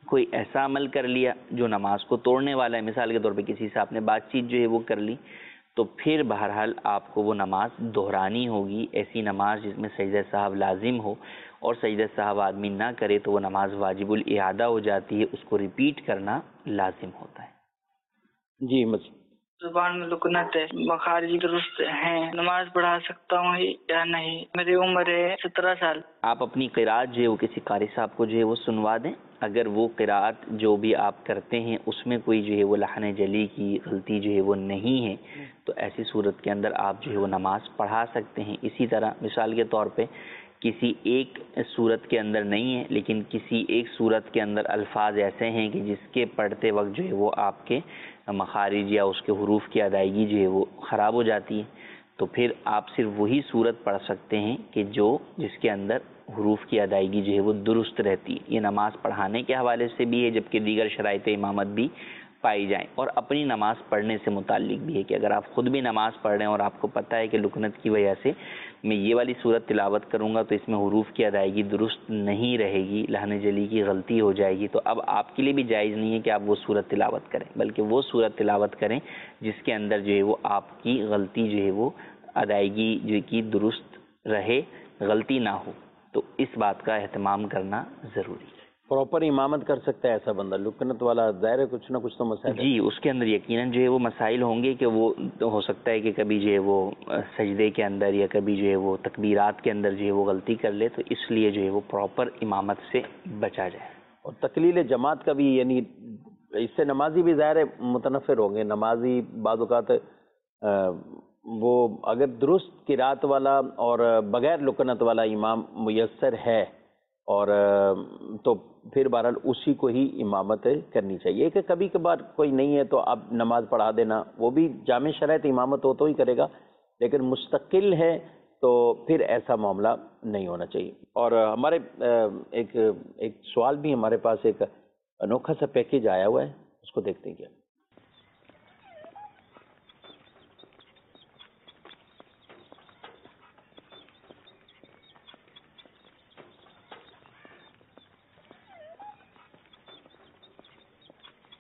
کوئی ایسا عمل کر لیا جو نماز کو توڑنے والا ہے، مثال کے طور پہ کسی سے آپ نے بات چیت جو ہے وہ کر لی، تو پھر بہرحال آپ کو وہ نماز دہرانی ہوگی۔ ایسی نماز جس میں سجدہ سہو لازم ہو اور سجدہ سہو آدمی نہ کرے تو وہ نماز واجب الاعادہ ہو جاتی ہے، اس کو ریپیٹ کرنا لازم ہوتا ہے۔ جی مجھ زبان میں لکنت ہے، مخارج درست ہیں، نماز پڑھا سکتا ہوں یا نہیں؟ میری عمر ہے سترہ سال۔ آپ اپنی قرأت جو ہے وہ کسی قاری صاحب کو جو ہے وہ سنوا دیں، اگر وہ قرأت جو بھی آپ کرتے ہیں اس میں کوئی جو ہے وہ لحن جلی کی غلطی جو ہے وہ نہیں ہے تو ایسی صورت کے اندر آپ جو ہے وہ نماز پڑھا سکتے ہیں۔ اسی طرح مثال کے طور پہ کسی ایک صورت کے اندر نہیں ہے لیکن کسی ایک صورت کے اندر الفاظ ایسے ہیں کہ جس کے پڑھتے وقت جو ہے وہ آپ کے مخارج یا اس کے حروف کی ادائیگی جو ہے وہ خراب ہو جاتی ہے، تو پھر آپ صرف وہی صورت پڑھ سکتے ہیں کہ جو جس کے اندر حروف کی ادائیگی جو ہے وہ درست رہتی ہے۔ یہ نماز پڑھانے کے حوالے سے بھی ہے، جبکہ دیگر شرائط امامت بھی پائی جائیں، اور اپنی نماز پڑھنے سے متعلق بھی ہے کہ اگر آپ خود بھی نماز پڑھ رہے ہیں اور آپ کو پتہ ہے کہ لکنت کی وجہ سے میں یہ والی صورت تلاوت کروں گا تو اس میں حروف کی ادائیگی درست نہیں رہے گی، لحن جلی کی غلطی ہو جائے گی، تو اب آپ کے لیے بھی جائز نہیں ہے کہ آپ وہ صورت تلاوت کریں، بلکہ وہ صورت تلاوت کریں جس کے اندر جو ہے وہ آپ کی غلطی جو ہے وہ ادائیگی جو کی درست رہے، غلطی نہ ہو، تو اس بات کا اہتمام کرنا ضروری ہے۔ پراپر امامت کر سکتا ہے ایسا بندہ؟ لکنت والا ظاہر ہے کچھ نہ کچھ تو مسائل ہے۔ جی اس کے اندر یقیناً جو ہے وہ مسائل ہوں گے کہ وہ ہو سکتا ہے کہ کبھی جو ہے وہ سجدے کے اندر یا کبھی جو ہے وہ تکبیرات کے اندر جو ہے وہ غلطی کر لے، تو اس لیے جو ہے وہ پراپر امامت سے بچا جائے۔ اور تقلیل جماعت کا بھی، یعنی اس سے نمازی بھی ظاہر ہے متنفر ہوں گے۔ نمازی بعض اوقات وہ اگر درست قرات والا اور بغیر لکنت والا امام میسر ہے اور تو پھر بہرحال اسی کو ہی امامت کرنی چاہیے، کہ کبھی کبھار کوئی نہیں ہے تو آپ نماز پڑھا دینا، وہ بھی جامع شرائط امامت ہو تو ہی کرے گا، لیکن مستقل ہے تو پھر ایسا معاملہ نہیں ہونا چاہیے۔ اور ہمارے ایک ایک سوال بھی ہمارے پاس ایک انوکھا سا پیکیج آیا ہوا ہے، اس کو دیکھتے ہیں کیا۔ میں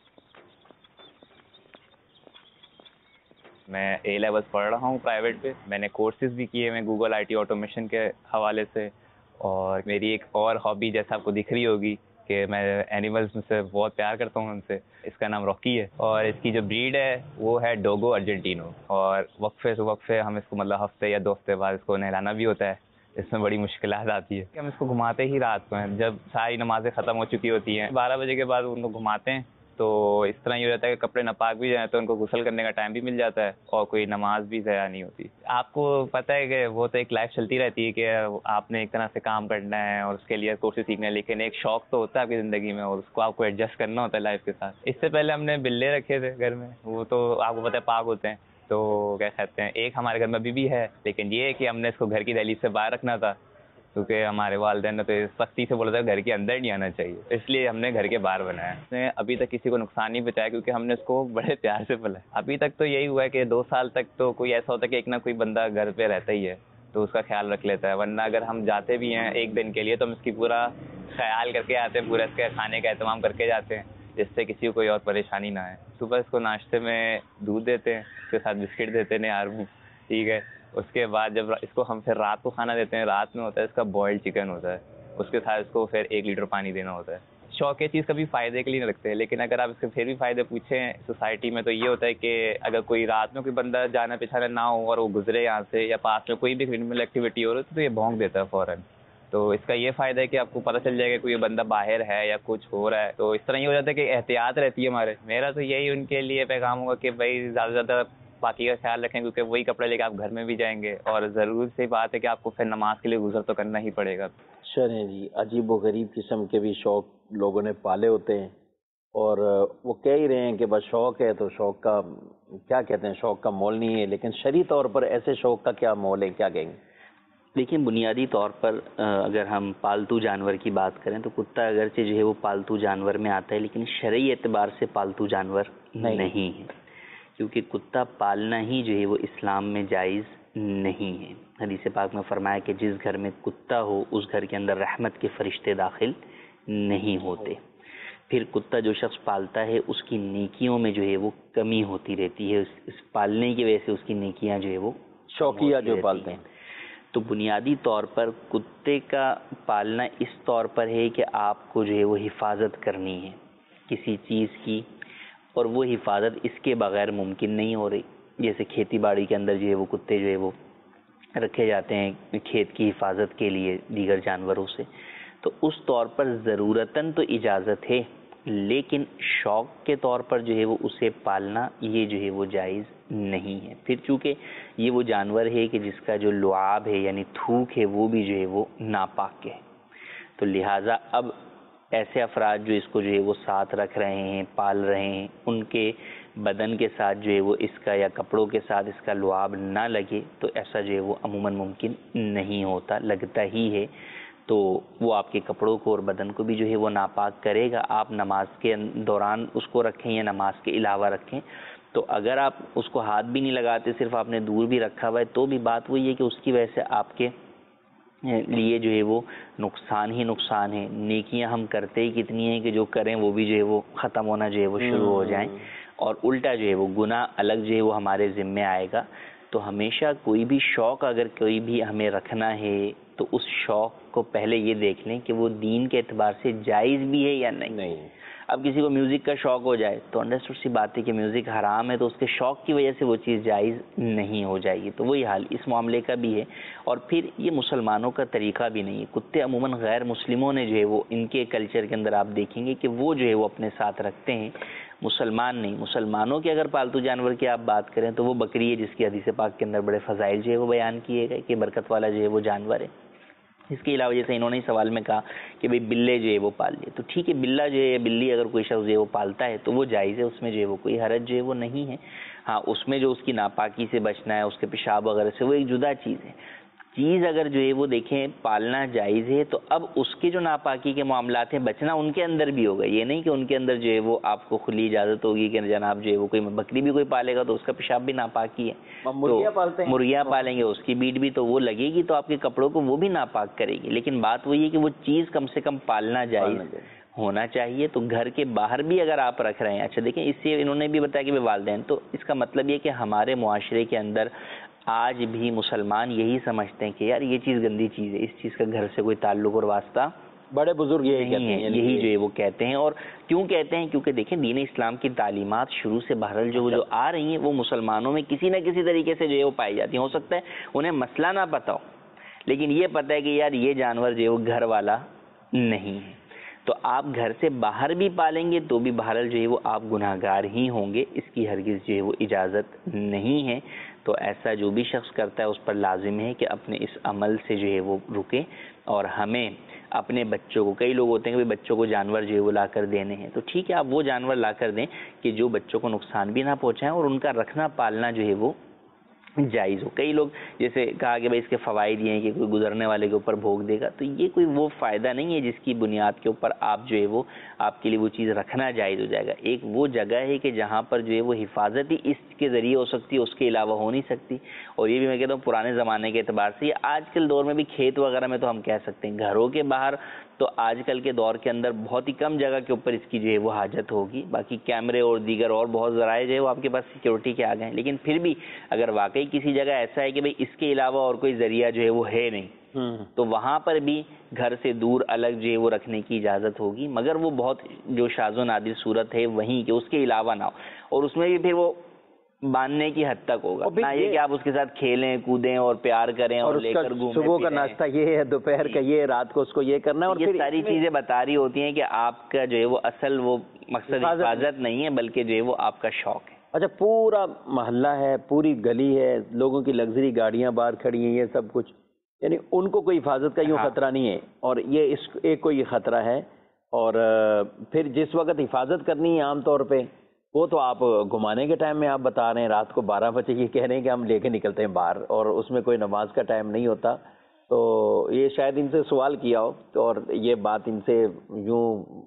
اے لیولس پڑھ رہا ہوں پرائیویٹ پہ، میں نے کورسز بھی کیے ہیں گوگل آئی ٹی آٹومیشن کے حوالے سے، اور میری ایک اور ہابی جیسا آپ کو دکھ رہی ہوگی کہ میں اینیملز سے بہت پیار کرتا ہوں ان سے۔ اس کا نام راکی ہے اور اس کی جو بریڈ ہے وہ ہے ڈوگو ارجنٹینو، اور وقفے سے وقفے ہم اس کو مطلب ہفتے یا دو ہفتے بعد اس کو نہلانا بھی ہوتا ہے۔ اس میں بڑی مشکلات آتی ہے کہ ہم اس کو گھماتے ہی رات کو ہیں، جب ساری نمازیں ختم ہو چکی ہوتی ہیں بارہ بجے کے بعد ان کو گھماتے ہیں، تو اس طرح یہ رہتا ہے کہ کپڑے ناپاک بھی جائیں تو ان کو غسل کرنے کا ٹائم بھی مل جاتا ہے اور کوئی نماز بھی ضائع نہیں ہوتی۔ آپ کو پتہ ہے کہ وہ تو ایک لائف چلتی رہتی ہے کہ آپ نے ایک طرح سے کام کرنا ہے اور اس کے لیے کورسز سیکھنا ہے، لیکن ایک شوق تو ہوتا ہے آپ کی زندگی میں اور اس کو آپ کو ایڈجسٹ کرنا ہوتا ہے لائف کے ساتھ۔ اس سے پہلے ہم نے بلے رکھے تھے گھر میں، وہ تو آپ کو پتہ ہے پاک ہوتے ہیں، تو کیا کہتے ہیں ایک ہمارے گھر میں ابھی بھی ہے، لیکن یہ ہے کہ ہم نے اس کو گھر کی دہلیز سے باہر رکھنا تھا کیونکہ ہمارے والدین نے تو سختی سے بولا تھا گھر کے اندر نہیں آنا چاہیے، اس لیے ہم نے گھر کے باہر بنایا۔ اس نے ابھی تک کسی کو نقصان نہیں پہنچایا کیونکہ ہم نے اس کو بڑے پیار سے پلا ہے۔ ابھی تک تو یہی ہوا ہے کہ دو سال تک تو کوئی ایسا ہوتا ہے کہ ایک نہ کوئی بندہ گھر پہ رہتا ہی ہے تو اس کا خیال رکھ لیتا ہے، ورنہ اگر ہم جاتے بھی ہیں ایک دن کے لیے تو ہم اس کی پورا خیال کر کے آتے ہیں، پورا اس کے کھانے کا اہتمام کر کے جاتے ہیں جس سے کسی کو کوئی اور پریشانی نہ آئے۔ صبح اس کو ناشتے میں دودھ دیتے ہیں، اس کے ساتھ بسکٹ دیتے ہیں آرمو، ٹھیک ہے۔ اس کے بعد جب اس کو ہم پھر رات کو کھانا دیتے ہیں، رات میں ہوتا ہے اس کا بوائلڈ چکن ہوتا ہے، اس کے ساتھ اس کو پھر ایک لیٹر پانی دینا ہوتا ہے۔ شوق یہ چیز کبھی فائدے کے لیے نہیں رکھتے، لیکن اگر آپ اس کے پھر بھی فائدے پوچھیں سوسائٹی میں تو یہ ہوتا ہے کہ اگر کوئی رات میں کوئی بندہ جانا پچھانا نہ ہو اور وہ گزرے یہاں سے یا پاس میں کوئی بھی کرمنل ایکٹیویٹی ہو رہی ہے تو یہ بھونک دیتا ہے فوراً۔ تو اس کا یہ فائدہ ہے کہ آپ کو پتہ چل جائے گا کہ کوئی بندہ باہر ہے یا کچھ ہو رہا ہے، تو اس طرح یہ ہو جاتا ہے کہ احتیاط رہتی ہے ہمارے۔ میرا تو یہی ان کے لیے پیغام ہوگا کہ بھائی زیادہ سے زیادہ باقی کا خیال رکھیں کیونکہ وہی کپڑے لے کے آپ گھر میں بھی جائیں گے اور ضرور سی بات ہے کہ آپ کو پھر نماز کے لیے گزر تو کرنا ہی پڑے گا۔ چلیں جی، عجیب و غریب قسم کے بھی شوق لوگوں نے پالے ہوتے ہیں اور وہ کہہ ہی رہے ہیں کہ بس شوق ہے تو شوق کا کیا کہتے ہیں، شوق کا مول نہیں ہے، لیکن شرعی طور پر ایسے شوق کا کیا مول ہے، کیا کہیں گے؟ دیکھیں بنیادی طور پر اگر ہم پالتو جانور کی بات کریں تو کتا اگرچہ جو ہے وہ پالتو جانور میں آتا ہے لیکن شرعی اعتبار سے پالتو جانور نہیں, نہیں ہے، کیونکہ کتا پالنا ہی جو ہے وہ اسلام میں جائز نہیں ہے۔ حدیث پاک میں فرمایا کہ جس گھر میں کتا ہو اس گھر کے اندر رحمت کے فرشتے داخل نہیں ہوتے۔ پھر کتا جو شخص پالتا ہے اس کی نیکیوں میں جو ہے وہ کمی ہوتی رہتی ہے، اس, اس پالنے کی وجہ سے اس کی نیکیاں جو ہے وہ شوقیہ جو پالتے ہیں. تو بنیادی طور پر کتے کا پالنا اس طور پر ہے کہ آپ کو جو ہے وہ حفاظت کرنی ہے کسی چیز کی، اور وہ حفاظت اس کے بغیر ممکن نہیں ہو رہی. جیسے کھیتی باڑی کے اندر جو ہے وہ کتے جو ہے وہ رکھے جاتے ہیں کھیت کی حفاظت کے لیے دیگر جانوروں سے، تو اس طور پر ضرورتاً تو اجازت ہے، لیکن شوق کے طور پر جو ہے وہ اسے پالنا یہ جو ہے وہ جائز نہیں ہے. پھر چونکہ یہ وہ جانور ہے کہ جس کا جو لعاب ہے یعنی تھوک ہے وہ بھی جو ہے وہ ناپاک ہے، تو لہٰذا اب ایسے افراد جو اس کو جو ہے وہ ساتھ رکھ رہے ہیں پال رہے ہیں، ان کے بدن کے ساتھ جو ہے وہ اس کا یا کپڑوں کے ساتھ اس کا لعاب نہ لگے، تو ایسا جو ہے وہ عموماً ممکن نہیں ہوتا، لگتا ہی ہے تو وہ آپ کے کپڑوں کو اور بدن کو بھی جو ہے وہ ناپاک کرے گا. آپ نماز کے دوران اس کو رکھیں یا نماز کے علاوہ رکھیں، تو اگر آپ اس کو ہاتھ بھی نہیں لگاتے، صرف آپ نے دور بھی رکھا ہوا ہے، تو بھی بات وہی ہے کہ اس کی وجہ سے آپ کے لیے جو ہے وہ نقصان ہی نقصان ہے. نیکیاں ہم کرتے ہی کتنی ہیں کہ جو کریں وہ بھی جو ہے وہ ختم ہونا جو ہے وہ شروع ہو جائیں، اور الٹا جو ہے وہ گناہ الگ جو ہے وہ ہمارے ذمے آئے گا. تو ہمیشہ کوئی بھی شوق اگر کوئی بھی ہمیں رکھنا ہے تو اس شوق کو پہلے یہ دیکھ لیں کہ وہ دین کے اعتبار سے جائز بھی ہے یا نہیں. نہیں اب کسی کو میوزک کا شوق ہو جائے تو انڈرسٹوڈ سی بات ہے کہ میوزک حرام ہے، تو اس کے شوق کی وجہ سے وہ چیز جائز نہیں ہو جائے گی. تو وہی حال اس معاملے کا بھی ہے. اور پھر یہ مسلمانوں کا طریقہ بھی نہیں ہے. کتے عموماً غیر مسلموں نے جو ہے وہ ان کے کلچر کے اندر آپ دیکھیں گے کہ وہ جو ہے وہ اپنے ساتھ رکھتے ہیں، مسلمان نہیں. مسلمانوں کے اگر پالتو جانور کی آپ بات کریں تو وہ بکری ہے، جس کی حدیث پاک کے اندر بڑے فضائل جو ہے وہ بیان کیے گئے کہ برکت والا جو ہے وہ جانور ہے. اس کے علاوہ جیسے انہوں نے سوال میں کہا کہ بھئی بلے جو ہے وہ پال لیے، تو ٹھیک ہے، بلہ جو ہے بلی اگر کوئی شخص جو ہے وہ پالتا ہے تو وہ جائز ہے، اس میں جو ہے وہ کوئی حرج جو ہے وہ نہیں ہے. ہاں اس میں جو اس کی ناپاکی سے بچنا ہے، اس کے پیشاب وغیرہ سے، وہ ایک جدا چیز ہے. چیز اگر جو ہے وہ دیکھیں پالنا جائز ہے تو اب اس کے جو ناپاکی کے معاملات ہیں بچنا ان کے اندر بھی ہوگا. یہ نہیں کہ ان کے اندر جو ہے وہ آپ کو کھلی اجازت ہوگی کہ جناب جو ہے وہ کوئی بکری بھی کوئی پالے گا تو اس کا پیشاب بھی ناپاکی ہے، مرغیاں پالتے ہیں، مرغیاں پالیں گے اس کی بیٹ بھی تو وہ لگے گی تو آپ کے کپڑوں کو وہ بھی ناپاک کرے گی. لیکن بات وہی ہے کہ وہ چیز کم سے کم پالنا جائز ہونا چاہیے. تو گھر کے باہر بھی اگر آپ رکھ رہے ہیں، اچھا دیکھیں اس سے انہوں نے بھی بتایا کہ والدین، تو اس کا مطلب یہ کہ ہمارے معاشرے کے اندر آج بھی مسلمان یہی سمجھتے ہیں کہ یار یہ چیز گندی چیز ہے، اس چیز کا گھر سے کوئی تعلق اور واسطہ بڑے بزرگ یہی کہتے ہیں، یہی جو ہے وہ کہتے ہیں. اور کیوں کہتے ہیں؟ کیونکہ دیکھیں دین اسلام کی تعلیمات شروع سے بہرحال جو جو آ رہی ہیں وہ مسلمانوں میں کسی نہ کسی طریقے سے جو ہے وہ پائی جاتی ہیں. ہو سکتا ہے انہیں مسئلہ نہ پتہ ہو، لیکن یہ پتہ ہے کہ یار یہ جانور جو ہے وہ گھر والا نہیں ہے. تو آپ گھر سے باہر بھی پالیں گے تو بھی بہرحال جو ہے وہ آپ گناہ گار ہی ہوں گے، اس کی ہرگز جو ہے وہ اجازت نہیں ہے. تو ایسا جو بھی شخص کرتا ہے اس پر لازم ہے کہ اپنے اس عمل سے جو ہے وہ رکے. اور ہمیں اپنے بچوں کو، کئی لوگ ہوتے ہیں کہ بچوں کو جانور جو ہے وہ لا کر دینے ہیں، تو ٹھیک ہے آپ وہ جانور لا کر دیں کہ جو بچوں کو نقصان بھی نہ پہنچائیں اور ان کا رکھنا پالنا جو ہے وہ جائز ہو. کئی لوگ جیسے کہا کہ بھائی اس کے فوائد یہ ہیں کہ کوئی گزرنے والے کے اوپر بھونک دے گا، تو یہ کوئی وہ فائدہ نہیں ہے جس کی بنیاد کے اوپر آپ جو ہے وہ آپ کے لیے وہ چیز رکھنا جائز ہو جائے گا. ایک وہ جگہ ہے کہ جہاں پر جو ہے وہ حفاظت ہی اس کے ذریعے ہو سکتی ہے، اس کے علاوہ ہو نہیں سکتی. اور یہ بھی میں کہتا ہوں پرانے زمانے کے اعتبار سے، یہ آج کل دور میں بھی کھیت وغیرہ میں تو ہم کہہ سکتے ہیں، گھروں کے باہر تو آج کل کے دور کے اندر بہت ہی کم جگہ کے اوپر اس کی جو ہے وہ حاجت ہوگی. باقی کیمرے اور دیگر اور بہت ذرائع جو ہے وہ آپ کے پاس سیکیورٹی کے آ گئے ہیں. لیکن پھر بھی اگر واقعی کسی جگہ ایسا ہے کہ بھئی اس کے علاوہ اور کوئی ذریعہ جو ہے وہ ہے نہیں، تو وہاں پر بھی گھر سے دور الگ جو ہے وہ رکھنے کی اجازت ہوگی، مگر وہ بہت جو شاذ و نادر صورت ہے وہیں کہ اس کے علاوہ نہ ہو. اور اس میں بھی پھر وہ باندھنے کی حد تک ہوگا، نہ یہ کہ آپ اس کے ساتھ کھیلیں کودیں اور پیار کریں اور لے کر گھومیں. صبح کا ناشتہ یہ ہے، دوپہر کا یہ، رات کو اس کو یہ کرنا ہے. اور یہ ساری چیزیں بتا رہی ہوتی ہیں کہ آپ کا جو ہے وہ اصل وہ مقصد حفاظت نہیں ہے بلکہ جو ہے وہ آپ کا شوق ہے. اچھا پورا محلہ ہے، پوری گلی ہے، لوگوں کی لگژری گاڑیاں باہر کھڑی ہیں، یہ سب کچھ، یعنی ان کو کوئی حفاظت کا یوں خطرہ نہیں ہے، اور یہ اس ایک کو یہ خطرہ ہے. اور پھر جس وقت حفاظت کرنی ہے عام طور پہ وہ تو آپ گھمانے کے ٹائم میں آپ بتا رہے ہیں رات کو بارہ بجے یہ کہہ رہے ہیں کہ ہم لے کے نکلتے ہیں باہر، اور اس میں کوئی نماز کا ٹائم نہیں ہوتا. تو یہ شاید ان سے سوال کیا ہو اور یہ بات ان سے یوں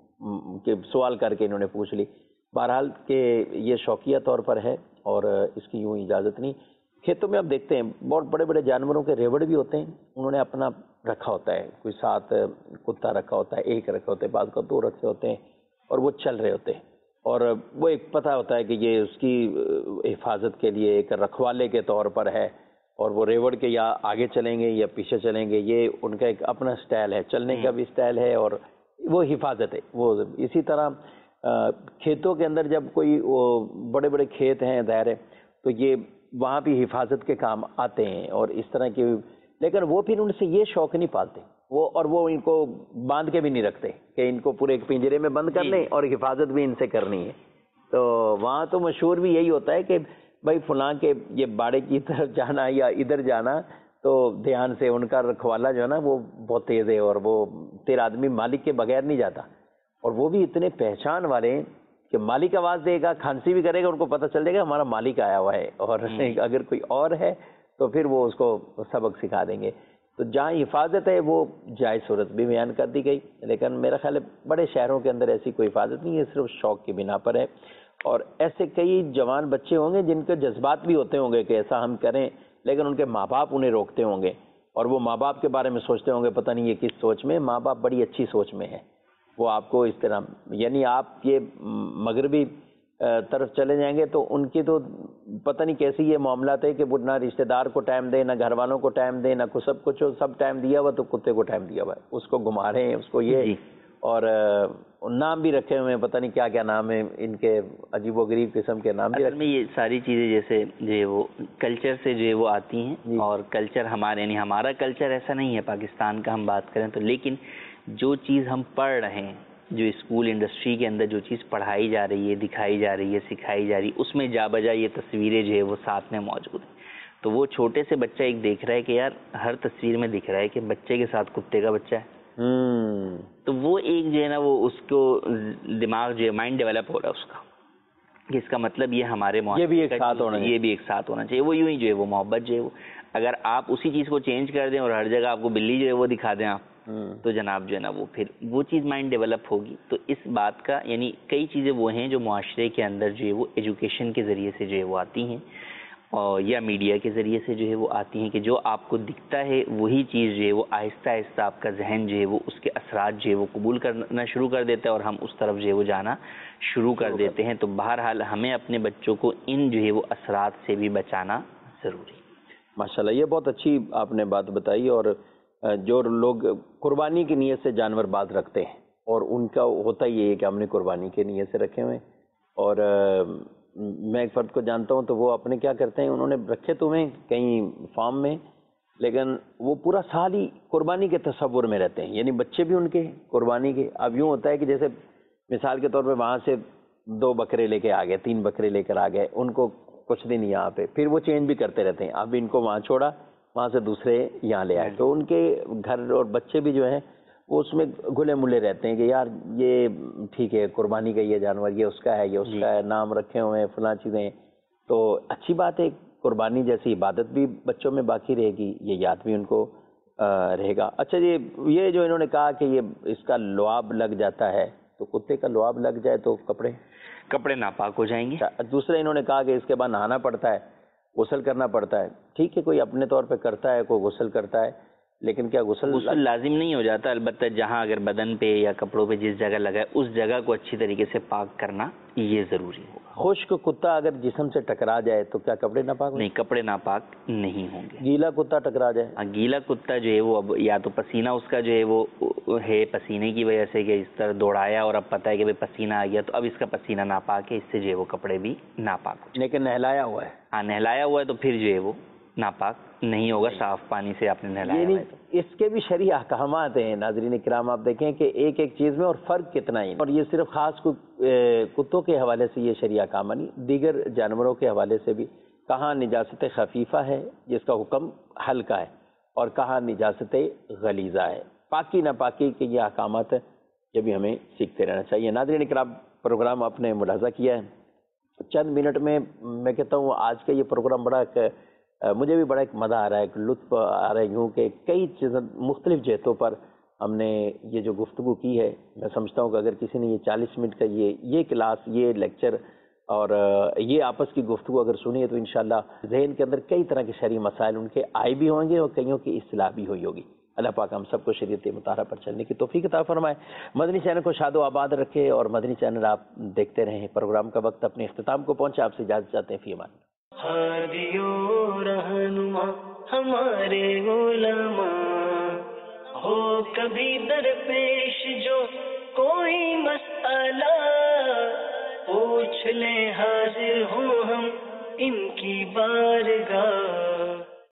کہ سوال کر کے انہوں نے پوچھ لی. بہرحال کہ یہ شوقیہ طور پر ہے اور اس کی یوں اجازت نہیں. کھیتوں میں آپ دیکھتے ہیں بہت بڑے بڑے جانوروں کے ریوڑ بھی ہوتے ہیں، انہوں نے اپنا رکھا ہوتا ہے، کوئی ساتھ کتا رکھا ہوتا ہے، ایک رکھا ہوتا ہے، بعض کا دو رکھے ہوتے ہیں. اور وہ چل رہے ہوتے ہیں، اور وہ ایک پتہ ہوتا ہے کہ یہ اس کی حفاظت کے لیے ایک رکھوالے کے طور پر ہے، اور وہ ریوڑ کے یا آگے چلیں گے یا پیچھے چلیں گے، یہ ان کا ایک اپنا سٹائل ہے، چلنے کا بھی سٹائل ہے، اور وہ حفاظت ہے۔ وہ اسی طرح کھیتوں کے اندر جب کوئی بڑے بڑے کھیت ہیں ظاہر ہے تو یہ وہاں بھی حفاظت کے کام آتے ہیں، اور اس طرح کی، لیکن وہ پھر ان سے یہ شوق نہیں پالتے وہ، اور وہ ان کو باندھ کے بھی نہیں رکھتے کہ ان کو پورے ایک پنجرے میں بند کر لیں اور حفاظت بھی ان سے کرنی ہے۔ تو وہاں تو مشہور بھی یہی ہوتا ہے کہ بھائی فلاں کے یہ باڑے کی طرف جانا یا ادھر جانا تو دھیان سے، ان کا رکھوالا جو ہے نا وہ بہت تیز ہے، اور وہ تیرا آدمی مالک کے بغیر نہیں جاتا، اور وہ بھی اتنے پہچان والے ہیں کہ مالک آواز دے گا، کھانسی بھی کرے گا، ان کو پتہ چل جائے گا ہمارا مالک آیا ہوا ہے، اور اگر کوئی اور ہے تو پھر وہ اس کو سبق سکھا دیں گے۔ تو جہاں حفاظت ہے وہ جائز صورت بھی بیان کر دی گئی، لیکن میرا خیال ہے بڑے شہروں کے اندر ایسی کوئی حفاظت نہیں ہے، صرف شوق کی بنا پر ہے۔ اور ایسے کئی جوان بچے ہوں گے جن کے جذبات بھی ہوتے ہوں گے کہ ایسا ہم کریں، لیکن ان کے ماں باپ انہیں روکتے ہوں گے، اور وہ ماں باپ کے بارے میں سوچتے ہوں گے پتہ نہیں یہ کس سوچ میں، ماں باپ بڑی اچھی سوچ میں ہے، وہ آپ کو اس طرح، یعنی آپ یہ مغربی طرف چلے جائیں گے تو ان کی تو پتہ نہیں کیسی یہ معاملات ہے کہ وہ نہ رشتہ دار کو ٹائم دے، نہ گھر والوں کو ٹائم دے، نہ کچھ، سب کچھ سب ٹائم دیا ہوا تو کتے کو ٹائم دیا ہوا ہے، اس کو گھما رہے ہیں، اس کو یہ، اور نام بھی رکھے ہوئے ہیں، پتہ نہیں کیا کیا نام ہے ان کے، عجیب و غریب قسم کے نام بھی رکھے میں۔ یہ ساری چیزیں جیسے جو وہ کلچر سے جو وہ آتی ہیں، اور کلچر ہمارے، یعنی ہمارا کلچر ایسا نہیں ہے پاکستان کا ہم بات کریں تو، لیکن جو چیز ہم پڑھ رہے ہیں، جو اسکول انڈسٹری کے اندر جو چیز پڑھائی جا رہی ہے، دکھائی جا رہی ہے، سکھائی جا رہی ہے، اس میں جا بجا یہ تصویریں جو ہے وہ ساتھ میں موجود ہیں، تو وہ چھوٹے سے بچہ ایک دیکھ رہا ہے کہ یار ہر تصویر میں دکھ رہا ہے کہ بچے کے ساتھ کتے کا بچہ ہے، تو وہ ایک جو ہے نا وہ اس کو دماغ جو ہے مائنڈ ڈیولپ ہو رہا ہے اس کا، کہ اس کا مطلب یہ ہمارے یہ بھی ایک ساتھ ہونا یہ بھی ایک ساتھ ہونا چاہیے، وہ یوں ہی جو ہے وہ محبت جو ہے وہ، اگر آپ اسی چیز کو چینج کر دیں اور ہر جگہ آپ کو بلی جو ہے وہ دکھا دیں آپ، تو جناب جو ہے نا وہ پھر وہ چیز مائنڈ ڈیولپ ہوگی۔ تو اس بات کا، یعنی کئی چیزیں وہ ہیں جو معاشرے کے اندر جو ہے وہ ایجوکیشن کے ذریعے سے جو ہے وہ آتی ہیں، اور یا میڈیا کے ذریعے سے جو ہے وہ آتی ہیں، کہ جو آپ کو دکھتا ہے وہی چیز جو ہے وہ آہستہ آہستہ آپ کا ذہن جو ہے وہ اس کے اثرات جو ہے وہ قبول کرنا شروع کر دیتا ہے، اور ہم اس طرف جو ہے وہ جانا شروع کر دیتے ہیں۔ تو بہرحال ہمیں اپنے بچوں کو ان جو ہے وہ اثرات سے بھی بچانا ضروری ہے۔ ماشاءاللہ، یہ بہت اچھی آپ نے بات بتائی، اور جو لوگ قربانی کی نیت سے جانور باز رکھتے ہیں، اور ان کا ہوتا ہی ہے کہ ہم نے قربانی کی نیت سے رکھے ہوئے، اور میں ایک فرد کو جانتا ہوں تو وہ اپنے کیا کرتے ہیں، انہوں نے رکھے تو ہیں کہیں فارم میں، لیکن وہ پورا سال ہی قربانی کے تصور میں رہتے ہیں، یعنی بچے بھی ان کے قربانی کے۔ اب یوں ہوتا ہے کہ جیسے مثال کے طور پہ وہاں سے دو بکرے لے کے آ گئے، تین بکرے لے کر آ گئے، ان کو کچھ دن یہاں پہ، پھر وہ چینج بھی کرتے رہتے ہیں، اب ان کو وہاں چھوڑا، وہاں سے دوسرے یہاں لے آئے، تو ان کے گھر اور بچے بھی جو ہیں وہ اس میں گھلے ملے رہتے ہیں کہ یار یہ ٹھیک ہے قربانی کا یہ جانور، یہ اس کا ہے، یہ اس کا ہے، نام رکھے ہوئے ہیں، فلاں چیزیں، تو اچھی بات ہے، قربانی جیسی عبادت بھی بچوں میں باقی رہے گی، یہ یاد بھی ان کو رہے گا۔ اچھا جی، یہ جو انہوں نے کہا کہ یہ اس کا لعاب لگ جاتا ہے، تو کتے کا لعاب لگ جائے تو کپڑے کپڑے ناپاک ہو جائیں گے۔ دوسرے انہوں نے کہا کہ اس کے بعد نہانا پڑتا ہے، غسل کرنا پڑتا ہے، ٹھیک ہے کوئی اپنے طور پہ کرتا ہے، کوئی غسل کرتا ہے، لیکن کیا غسل غسل لازم نہیں ہو جاتا، البتہ جہاں اگر بدن پہ یا کپڑوں پہ جس جگہ لگا ہے اس جگہ کو اچھی طریقے سے پاک کرنا یہ ضروری ہوگا۔ خشک کتا اگر جسم سے ٹکرا جائے تو کیا کپڑے ناپاک ہوں گے؟ نہیں، کپڑے ناپاک نہیں ہوں گے۔ گیلا کتا ٹکرا جائے؟ ہاں، گیلا کتا جو ہے وہ اب یا تو پسینہ اس کا جو ہے وہ ہے پسینے کی وجہ سے کہ اس طرح دوڑایا اور اب پتہ ہے کہ بھائی پسینہ آ گیا، تو اب اس کا پسینہ ناپاک ہے، اس سے جو ہے وہ کپڑے بھی ناپاک ہو۔ لیکن نہلایا ہوا ہے؟ ہاں، نہلایا ہوا ہے تو پھر جو ہے وہ ناپاک نہیں ہوگا، صاف پانی سے آپ نے نہلایا ہوا ہے تو۔ اس کے بھی شرعی احکامات ہیں ناظرین کرام، آپ دیکھیں کہ ایک ایک چیز میں اور فرق کتنا ہے، اور یہ صرف خاص کتوں کے حوالے سے یہ شرعی احکام نہیں، دیگر جانوروں کے حوالے سے بھی، کہاں نجاست خفیفہ ہے جس کا حکم ہلکا ہے، اور کہاں نجاست غلیظہ ہے، پاکی ناپاکی کے یہ احکامات یہ بھی ہمیں سیکھتے رہنا چاہیے۔ ناظرین کرام، پروگرام آپ نے ملاحظہ کیا ہے، چند منٹ میں میں کہتا ہوں آج کا یہ پروگرام بڑا مجھے بھی بڑا ایک مزہ آ رہا ہے، ایک لطف آ رہا ہے، یوں کہ کئی چیزیں مختلف جہتوں پر ہم نے یہ جو گفتگو کی ہے، میں سمجھتا ہوں کہ اگر کسی نے یہ چالیس منٹ کا یہ یہ کلاس، یہ لیکچر اور یہ آپس کی گفتگو اگر سنی ہے تو انشاءاللہ ذہن کے اندر کئی طرح کے شرعی مسائل ان کے آئے بھی ہوں گے اور کئیوں کی اصلاح بھی ہوئی ہوگی۔ اللہ پاک ہم سب کو شریعت مطالعہ پر چلنے کی توفیق عطا فرمائے. مدنی چینل کو شاد و آباد رکھے اور مدنی چینل آپ دیکھتے رہیں. پروگرام کا وقت اپنے اختتام کو پہنچا. آپ سے اجازت چاہتے ہیں. فی امان. ہادی و رہنما ہمارے علماء ہو کبھی درپیش جو کوئی مسئلہ پوچھ لیں حاضر ہوں ہم ان کی بارگاہ